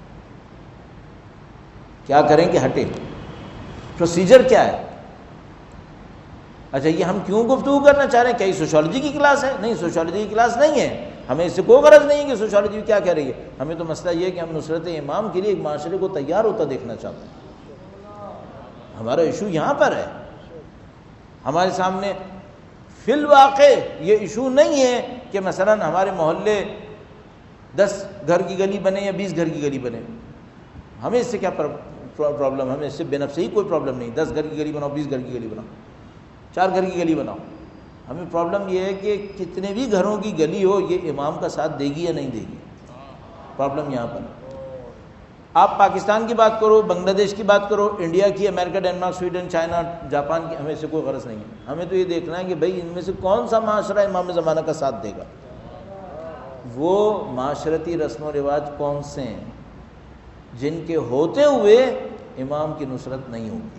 کیا کریں کہ ہٹے؟ پروسیجر کیا ہے؟ اچھا، یہ ہم کیوں گفتگو کرنا چاہ رہے ہیں؟ کیا یہ سوشیولوجی کی کلاس ہے؟ نہیں، سوشیولوجی کی کلاس نہیں ہے، ہمیں اس سے کوئی غرض نہیں ہے کہ سوشیولوجی کیا کہہ رہی ہے۔ ہمیں تو مسئلہ یہ ہے کہ ہم نصرت امام کے لیے ایک معاشرے کو تیار ہوتا دیکھنا چاہتے ہیں۔ ہمارا ایشو یہاں پر ہے، ہمارے سامنے فی الواقع یہ ایشو نہیں ہے کہ مثلا ہمارے محلے 10 گھر کی گلی بنے یا 20 گھر کی گلی بنے، ہمیں اس سے کیا پرابلم؟ ہمیں اس سے بے نفسی کوئی پرابلم نہیں، 10 گھر کی گلی بناؤ، 20 گھر کی گلی بناؤ، 4 گھر کی گلی بناؤ، ہمیں پرابلم یہ ہے کہ کتنے بھی گھروں کی گلی ہو یہ امام کا ساتھ دے گی یا نہیں دے گی، پرابلم یہاں پر۔ آپ پاکستان کی بات کرو، بنگلہ دیش کی بات کرو، انڈیا کی، امریکہ، ڈنمارک، سویڈن، چائنا، جاپان کی، ہمیں سے کوئی غرض نہیں ہے۔ ہمیں تو یہ دیکھنا ہے کہ بھئی ان میں سے کون سا معاشرہ امام زمانہ کا ساتھ دے گا، وہ معاشرتی رسم و رواج کون سے ہیں جن کے ہوتے ہوئے امام کی نصرت نہیں ہوگی،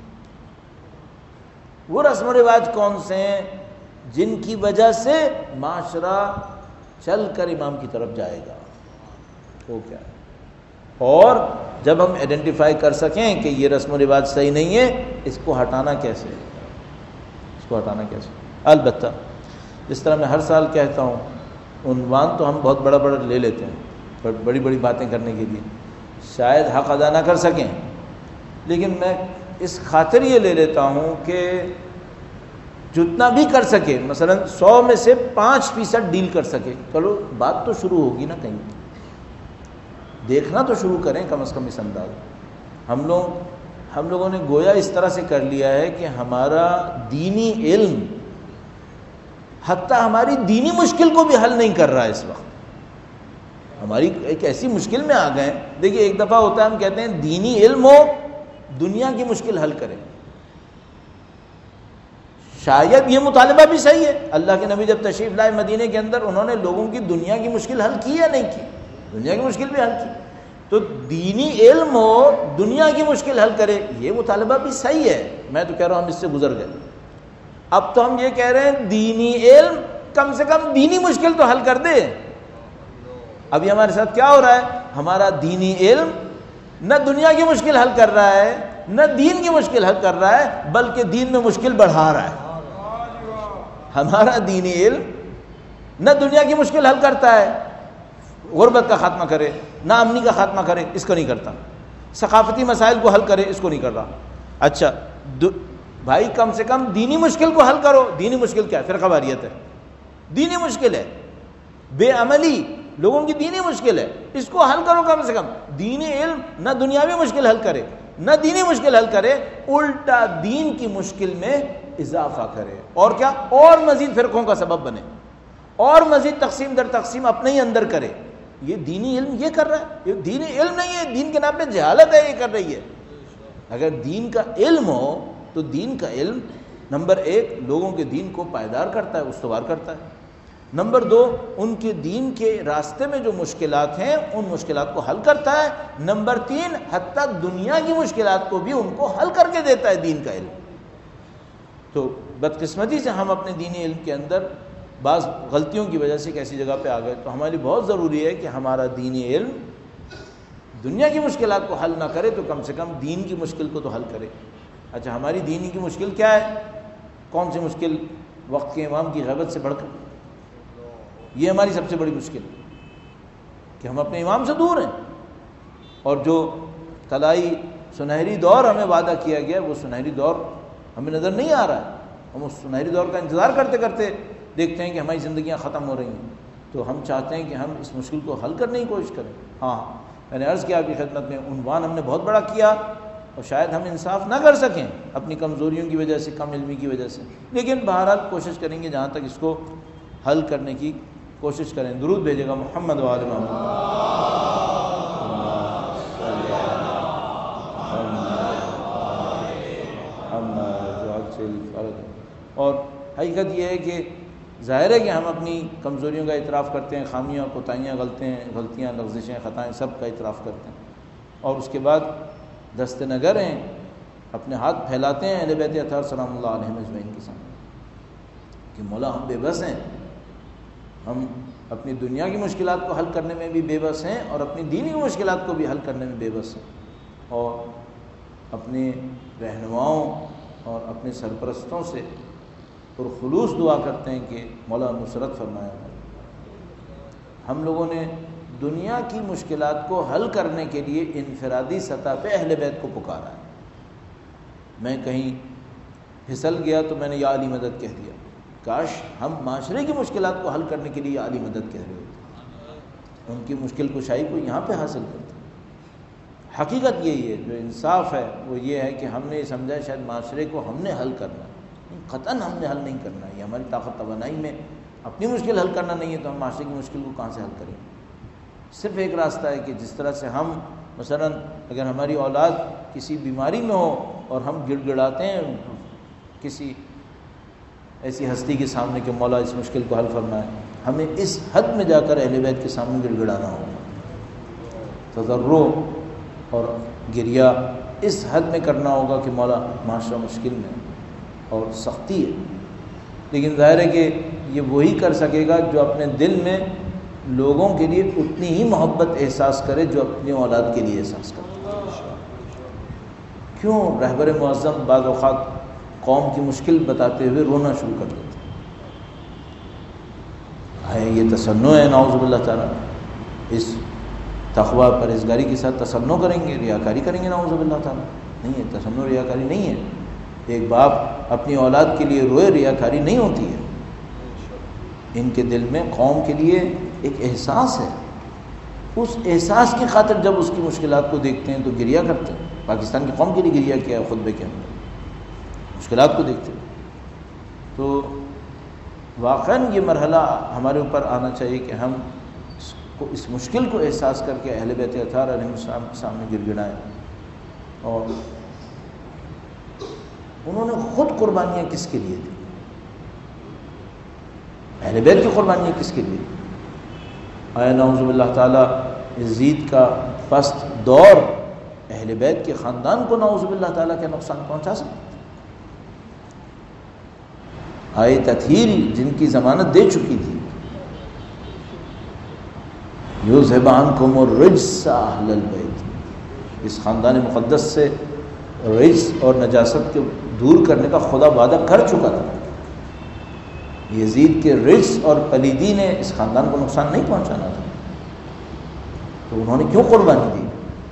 وہ رسم و رواج کون سے ہیں جن کی وجہ سے معاشرہ چل کر امام کی طرف جائے گا، وہ کیا ہے۔ اور جب ہم آئیڈینٹیفائی کر سکیں کہ یہ رسم و رواج صحیح نہیں ہے، اس کو ہٹانا کیسے، اس کو ہٹانا کیسے۔ البتہ جس طرح میں ہر سال کہتا ہوں، عنوان تو ہم بہت بڑا بڑا لے لیتے ہیں بڑی بڑی باتیں کرنے کے لیے، شاید حق ادا نہ کر سکیں، لیکن میں اس خاطر یہ لے لیتا ہوں کہ جتنا بھی کر سکے، مثلا 100 میں سے 5% ڈیل کر سکے، چلو بات تو شروع ہوگی نا، کہیں دیکھنا تو شروع کریں کم از کم اس انداز۔ ہم لوگوں نے گویا اس طرح سے کر لیا ہے کہ ہمارا دینی علم حتیٰ ہماری دینی مشکل کو بھی حل نہیں کر رہا ہے اس وقت۔ ہماری ایک ایسی مشکل میں آ گئے، دیکھیے ایک دفعہ ہوتا ہے ہم کہتے ہیں دینی علم ہو دنیا کی مشکل حل کرے، شاید یہ مطالبہ بھی صحیح ہے۔ اللہ کے نبی جب تشریف لائے مدینے کے اندر، انہوں نے لوگوں کی دنیا کی مشکل حل کی یا نہیں کی؟ دنیا کی مشکل بھی حل کی۔ تو دینی علم ہو دنیا کی مشکل حل کرے، یہ مطالبہ بھی صحیح ہے، میں تو کہہ رہا ہوں ہم اس سے گزر گئے۔ اب تو ہم یہ کہہ رہے ہیں دینی علم کم سے کم دینی مشکل تو حل کر دے۔ ابھی ہمارے ساتھ کیا ہو رہا ہے، ہمارا دینی علم نہ دنیا کی مشکل حل کر رہا ہے نہ دین کی مشکل حل کر رہا ہے، بلکہ دین میں مشکل بڑھا رہا ہے۔ ہمارا دینی علم نہ دنیا کی مشکل حل کرتا ہے، غربت کا خاتمہ کرے، نہ امنی کا خاتمہ کرے، اس کو نہیں کرتا، ثقافتی مسائل کو حل کرے، اس کو نہیں کر رہا۔ اچھا بھائی کم سے کم دینی مشکل کو حل کرو۔ دینی مشکل کیا ہے؟ فرقہ واریت ہے، دینی مشکل ہے، بے عملی لوگوں کی دینی مشکل ہے، اس کو حل کرو کم سے کم۔ دینی علم نہ دنیاوی مشکل حل کرے نہ دینی مشکل حل کرے، الٹا دین کی مشکل میں اضافہ کرے، اور کیا، اور مزید فرقوں کا سبب بنے، اور مزید تقسیم در تقسیم اپنے ہی اندر کرے۔ یہ دینی علم یہ کر رہا ہے، یہ دینی علم نہیں ہے، دین کے نام پہ جہالت ہے یہ کر رہی ہے۔ اگر دین کا علم ہو تو دین کا علم نمبر 1 لوگوں کے دین کو پائیدار کرتا ہے، استوار کرتا ہے، نمبر 2 ان کے دین کے راستے میں جو مشکلات ہیں ان مشکلات کو حل کرتا ہے، نمبر 3 حتیٰ دنیا کی مشکلات کو بھی ان کو حل کر کے دیتا ہے دین کا علم۔ تو بدقسمتی سے ہم اپنے دینی علم کے اندر بعض غلطیوں کی وجہ سے ایک ایسی جگہ پہ آ گئے، تو ہمارے لیے بہت ضروری ہے کہ ہمارا دینی علم دنیا کی مشکلات کو حل نہ کرے تو کم سے کم دین کی مشکل کو تو حل کرے۔ اچھا ہماری دینی کی مشکل کیا ہے؟ کون سی مشکل؟ وقت کے امام کی غیبت سے بڑھ کر، یہ ہماری سب سے بڑی مشکل ہے کہ ہم اپنے امام سے دور ہیں، اور جو طلائی سنہری دور ہمیں وعدہ کیا گیا وہ سنہری دور ہمیں نظر نہیں آ رہا ہے۔ ہم اس سنہری دور کا انتظار کرتے کرتے دیکھتے ہیں کہ ہماری زندگیاں ختم ہو رہی ہیں، تو ہم چاہتے ہیں کہ ہم اس مشکل کو حل کرنے کی کوشش کریں۔ ہاں میں نے عرض کیا آپ کی خدمت میں، عنوان ہم نے بہت بڑا کیا اور شاید ہم انصاف نہ کر سکیں اپنی کمزوریوں کی وجہ سے، کم علمی کی وجہ سے، لیکن بہرحال کوشش کریں گے جہاں تک اس کو حل کرنے کی کوشش کریں۔ درود بھیجے گا محمد و آل محمد۔ اور حقیقت یہ ہے کہ ظاہر ہے کہ ہم اپنی کمزوریوں کا اعتراف کرتے ہیں، خامیاں، کوتاہیاں، غلطیاں، لغزشیں، خطائیں سب کا اعتراف کرتے ہیں، اور اس کے بعد دست نگر ہیں، اپنے ہاتھ پھیلاتے ہیں اہل بیت اطہار سلام اللہ علیہم اجمعین کے سامنے کہ مولا ہم بے بس ہیں، ہم اپنی دنیا کی مشکلات کو حل کرنے میں بھی بے بس ہیں اور اپنی دینی مشکلات کو بھی حل کرنے میں بے بس ہیں، اور اپنے رہنماؤں اور اپنے سرپرستوں سے پرخلوص دعا کرتے ہیں کہ مولا نصرت فرمائے۔ ہم لوگوں نے دنیا کی مشکلات کو حل کرنے کے لیے انفرادی سطح پہ اہل بیت کو پکارا ہے۔ میں کہیں پھسل گیا تو میں نے یا علی مدد کہہ دیا، کاش ہم معاشرے کی مشکلات کو حل کرنے کے لیے یا علی مدد کہہ رہے ہوتے، ان کی مشکل کشائی کو یہاں پہ حاصل کرتے۔ حقیقت یہی ہے، جو انصاف ہے وہ یہ ہے کہ ہم نے سمجھا شاید معاشرے کو ہم نے حل کرنا ہے، قطعاً ہم نے حل نہیں کرنا ہے، یہ ہماری طاقت توانائی میں اپنی مشکل حل کرنا نہیں ہے تو ہم معاشرے کی مشکل کو کہاں سے حل کریں؟ صرف ایک راستہ ہے کہ جس طرح سے ہم مثلاً اگر ہماری اولاد کسی بیماری میں ہو اور ہم گڑ گڑاتے ہیں کسی ایسی ہستی کے سامنے کہ مولا اس مشکل کو حل فرمائے، ہمیں اس حد میں جا کر اہل بیت کے سامنے گڑ گڑانا ہوگا، تضرع اور گریہ اس حد میں کرنا ہوگا کہ مولا معاشرہ مشکل میں اور سختی ہے۔ لیکن ظاہر ہے کہ یہ وہی کر سکے گا جو اپنے دل میں لوگوں کے لیے اتنی ہی محبت احساس کرے جو اپنی اولاد کے لیے احساس کرتا ہے۔ کیوں رہبر معظم بعض اوقات قوم کی مشکل بتاتے ہوئے رونا شروع کر دیتے ہیں؟ یہ تصنع ہے نعوذ باللہ تعالیٰ، اس تقویٰ پرہیزگاری کے ساتھ تصنع کریں گے، ریاکاری کریں گے نعوذ باللہ تعالیٰ؟ نہیں ہے، تصنع ریاکاری نہیں ہے۔ ایک باپ اپنی اولاد کے لیے روئے، ریاکاری نہیں ہوتی ہے۔ ان کے دل میں قوم کے لیے ایک احساس ہے، اس احساس کی خاطر جب اس کی مشکلات کو دیکھتے ہیں تو گریہ کرتے ہیں۔ پاکستان کی قوم کے لیے گریہ کیا ہے خطبے کے اندر، مشکلات کو دیکھتے ہیں۔ تو واقعاً یہ مرحلہ ہمارے اوپر آنا چاہیے کہ ہم اس مشکل کو احساس کر کے اہل بیت اطہار علیہ السلام کے سامنے گر گڑائیں۔ اور انہوں نے خود قربانیاں کس کے لیے دی؟ اہل بیت کی قربانیاں کس کے لیے؟ آیا نعوذ باللہ تعالیٰ یزید کا پست دور اہل بیت کے خاندان کو نعوذ باللہ تعالیٰ کے نقصان پہنچا سکتا؟ آئے تطہیر جن کی ضمانت دے چکی تھی، یذھب عنکم الرجس اہل البیت، اس خاندان مقدس سے رجس اور نجاست کے دور کرنے کا خدا وعدہ کر چکا تھا۔ یزید کے رجس اور پلیدی نے اس خاندان کو نقصان نہیں پہنچانا تھا، تو انہوں نے کیوں قربانی دی؟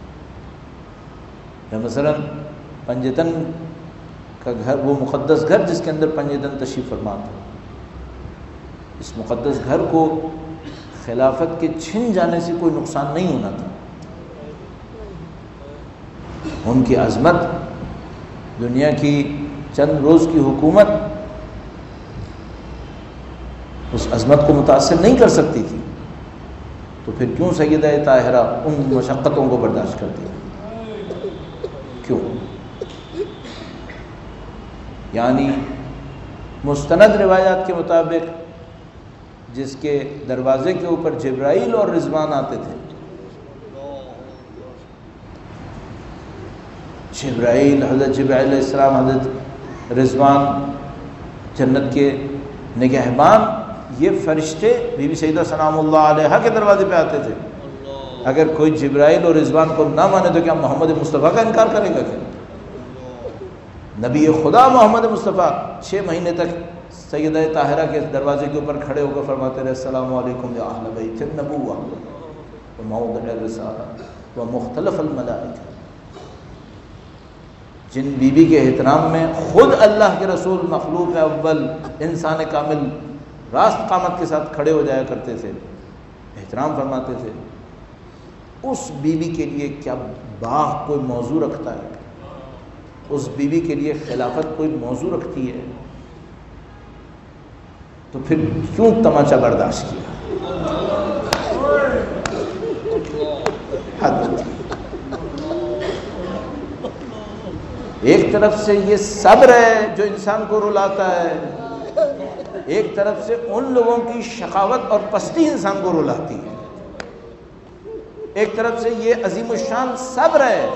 یا مثلاً پنجتن کا گھر، وہ مقدس گھر جس کے اندر پنجتن تشریف فرما تھا، اس مقدس گھر کو خلافت کے چھن جانے سے کوئی نقصان نہیں ہونا تھا۔ ان کی عظمت دنیا کی چند روز کی حکومت اس عظمت کو متاثر نہیں کر سکتی تھی، تو پھر کیوں سیدہ طاہرہ ان مشقتوں کو برداشت کرتی ہے؟ کیوں؟ یعنی مستند روایات کے مطابق جس کے دروازے کے اوپر جبرائیل اور رضوان آتے تھے، جبرائیل، حضرت جبرائیل علیہ السلام، حضرت رضوان، جنت کے نگہبان، یہ فرشتے بی بی سیدہ سلام اللہ علیہا کے دروازے پہ آتے تھے۔ اگر کوئی جبرائیل اور رضوان کو نہ مانے تو کیا محمد مصطفیٰ کا انکار کرے گا؟ کیا نبی خدا محمد مصطفیٰ 6 مہینے تک سیدہ طاہرہ کے دروازے کے اوپر کھڑے ہو کر فرماتے رہے السلام علیکم یا اہل بیت النبوہ وموضع الرسالہ ومختلف الملائکہ۔ جن بی بی کے احترام میں خود اللہ کے رسول مخلوق اول انسان کامل راست قامت کے ساتھ کھڑے ہو جایا کرتے تھے، احترام فرماتے تھے، اس بی بی کے لیے کیا باغ کوئی موضوع رکھتا ہے؟ اس بی بی کے لیے خلافت کوئی موضوع رکھتی ہے؟ تو پھر کیوں تماچا برداشت کیا؟ حد۔ ایک طرف سے یہ صبر ہے جو انسان کو رلاتا ہے، ایک طرف سے ان لوگوں کی شقاوت اور پستی انسان کو رلاتی ہے، ایک طرف سے یہ عظیم الشان صبر ہے۔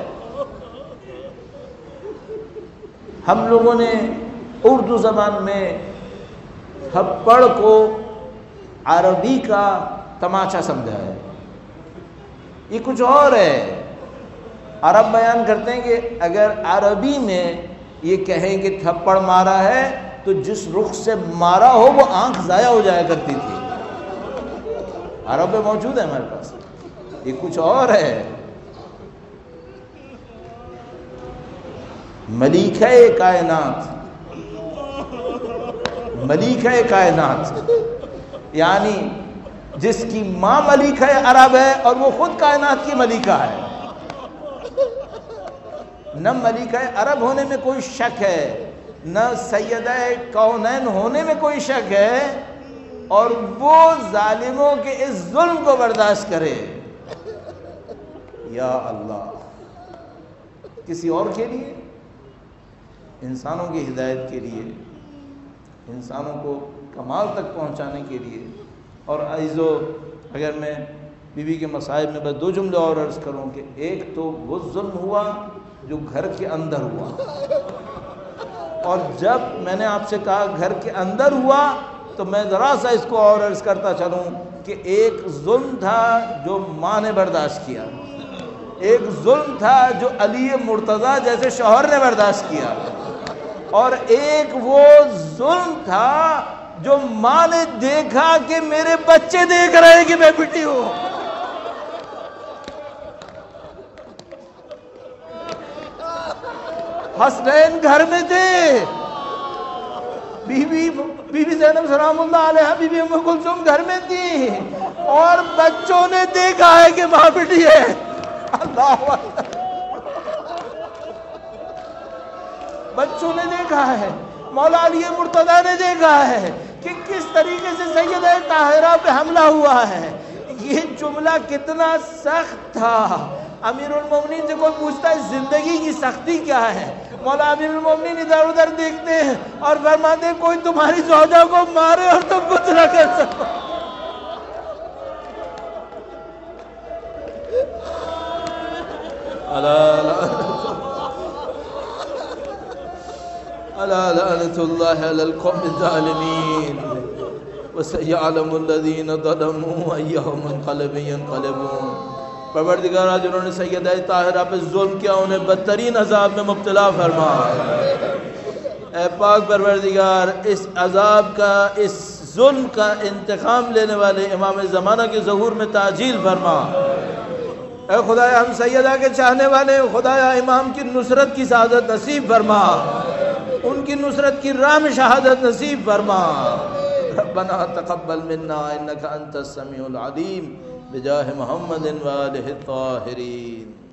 ہم لوگوں نے اردو زبان میں تھپڑ کو عربی کا تماچا سمجھا ہے، یہ کچھ اور ہے۔ عرب بیان کرتے ہیں کہ اگر عربی میں یہ کہیں کہ تھپڑ مارا ہے تو جس رخ سے مارا ہو وہ آنکھ ضائع ہو جایا کرتی تھی۔ عرب میں موجود ہے ہمارے پاس، یہ کچھ اور ہے۔ ملیکہ کائنات، ملیکہ کائنات یعنی جس کی ماں ملیکہ عرب ہے اور وہ خود کائنات کی ملیکہ ہے۔ نہ ملیکہ عرب ہونے میں کوئی شک ہے، نہ سیدہ کونین ہونے میں کوئی شک ہے، اور وہ ظالموں کے اس ظلم کو برداشت کرے۔ یا اللہ، کسی اور کے لیے، انسانوں کی ہدایت کے لیے، انسانوں کو کمال تک پہنچانے کے لیے۔ اور عزیزو، اگر میں بیوی کے مصائب میں بس 2 جملے اور عرض کروں کہ ایک تو وہ ظلم ہوا جو گھر کے اندر ہوا، اور جب میں نے آپ سے کہا گھر کے اندر ہوا تو میں ذرا سا اس کو اور عرض کرتا چلوں کہ ایک ظلم تھا جو ماں نے برداشت کیا، ایک ظلم تھا جو علی مرتضیٰ جیسے شوہر نے برداشت کیا، اور ایک وہ ظلم تھا جو ماں نے دیکھا کہ میرے بچے دیکھ رہے ہیں کہ میں پٹی ہوں۔ حسنین گھر میں تھے، بی بی زینب سلام اللہ علیہا، بی بی ام کلثوم گھر میں تھی، اور بچوں نے دیکھا ہے کہ ماں پٹی ہے۔ اللہ اکبر، بچوں نے دیکھا ہے، مولا علی مرتضیٰ نے دیکھا ہے کہ کس طریقے سے سیدہ طاہرہ پہ حملہ ہوا ہے۔ یہ جملہ کتنا سخت تھا۔ امیر المومنین سے کوئی پوچھتا ہے زندگی کی سختی کیا ہے، مولا امیر المومنین ادھر ادھر دیکھتے ہیں اور فرماتے ہیں کوئی تمہاری زوجہ کو مارے اور تم کچھ نہ کر سکو۔ الا لعنۃ اللہ علی القوم الظالمین وسيعلم الذین ظلموا أي منقلب ينقلبون۔ پروردگارہ، جنہوں نے سیدہ طاہرہ پہ ظلم کیا انہیں بدترین عذاب میں مبتلا فرما۔ اے پاک پروردگار، اس عذاب کا، اس ظلم کا انتقام لینے والے امام زمانہ کے ظہور میں تعجیل فرما۔ اے خدایا، ہم سیدہ کے چاہنے والے، خدایا امام کی نصرت کی سعادت نصیب فرما، ان کی نصرت کی راہ میں شہادت نصیب فرما۔ ربنا تقبل منا انك انت السميع العليم بجاہ محمد وآلہ الطاہرین۔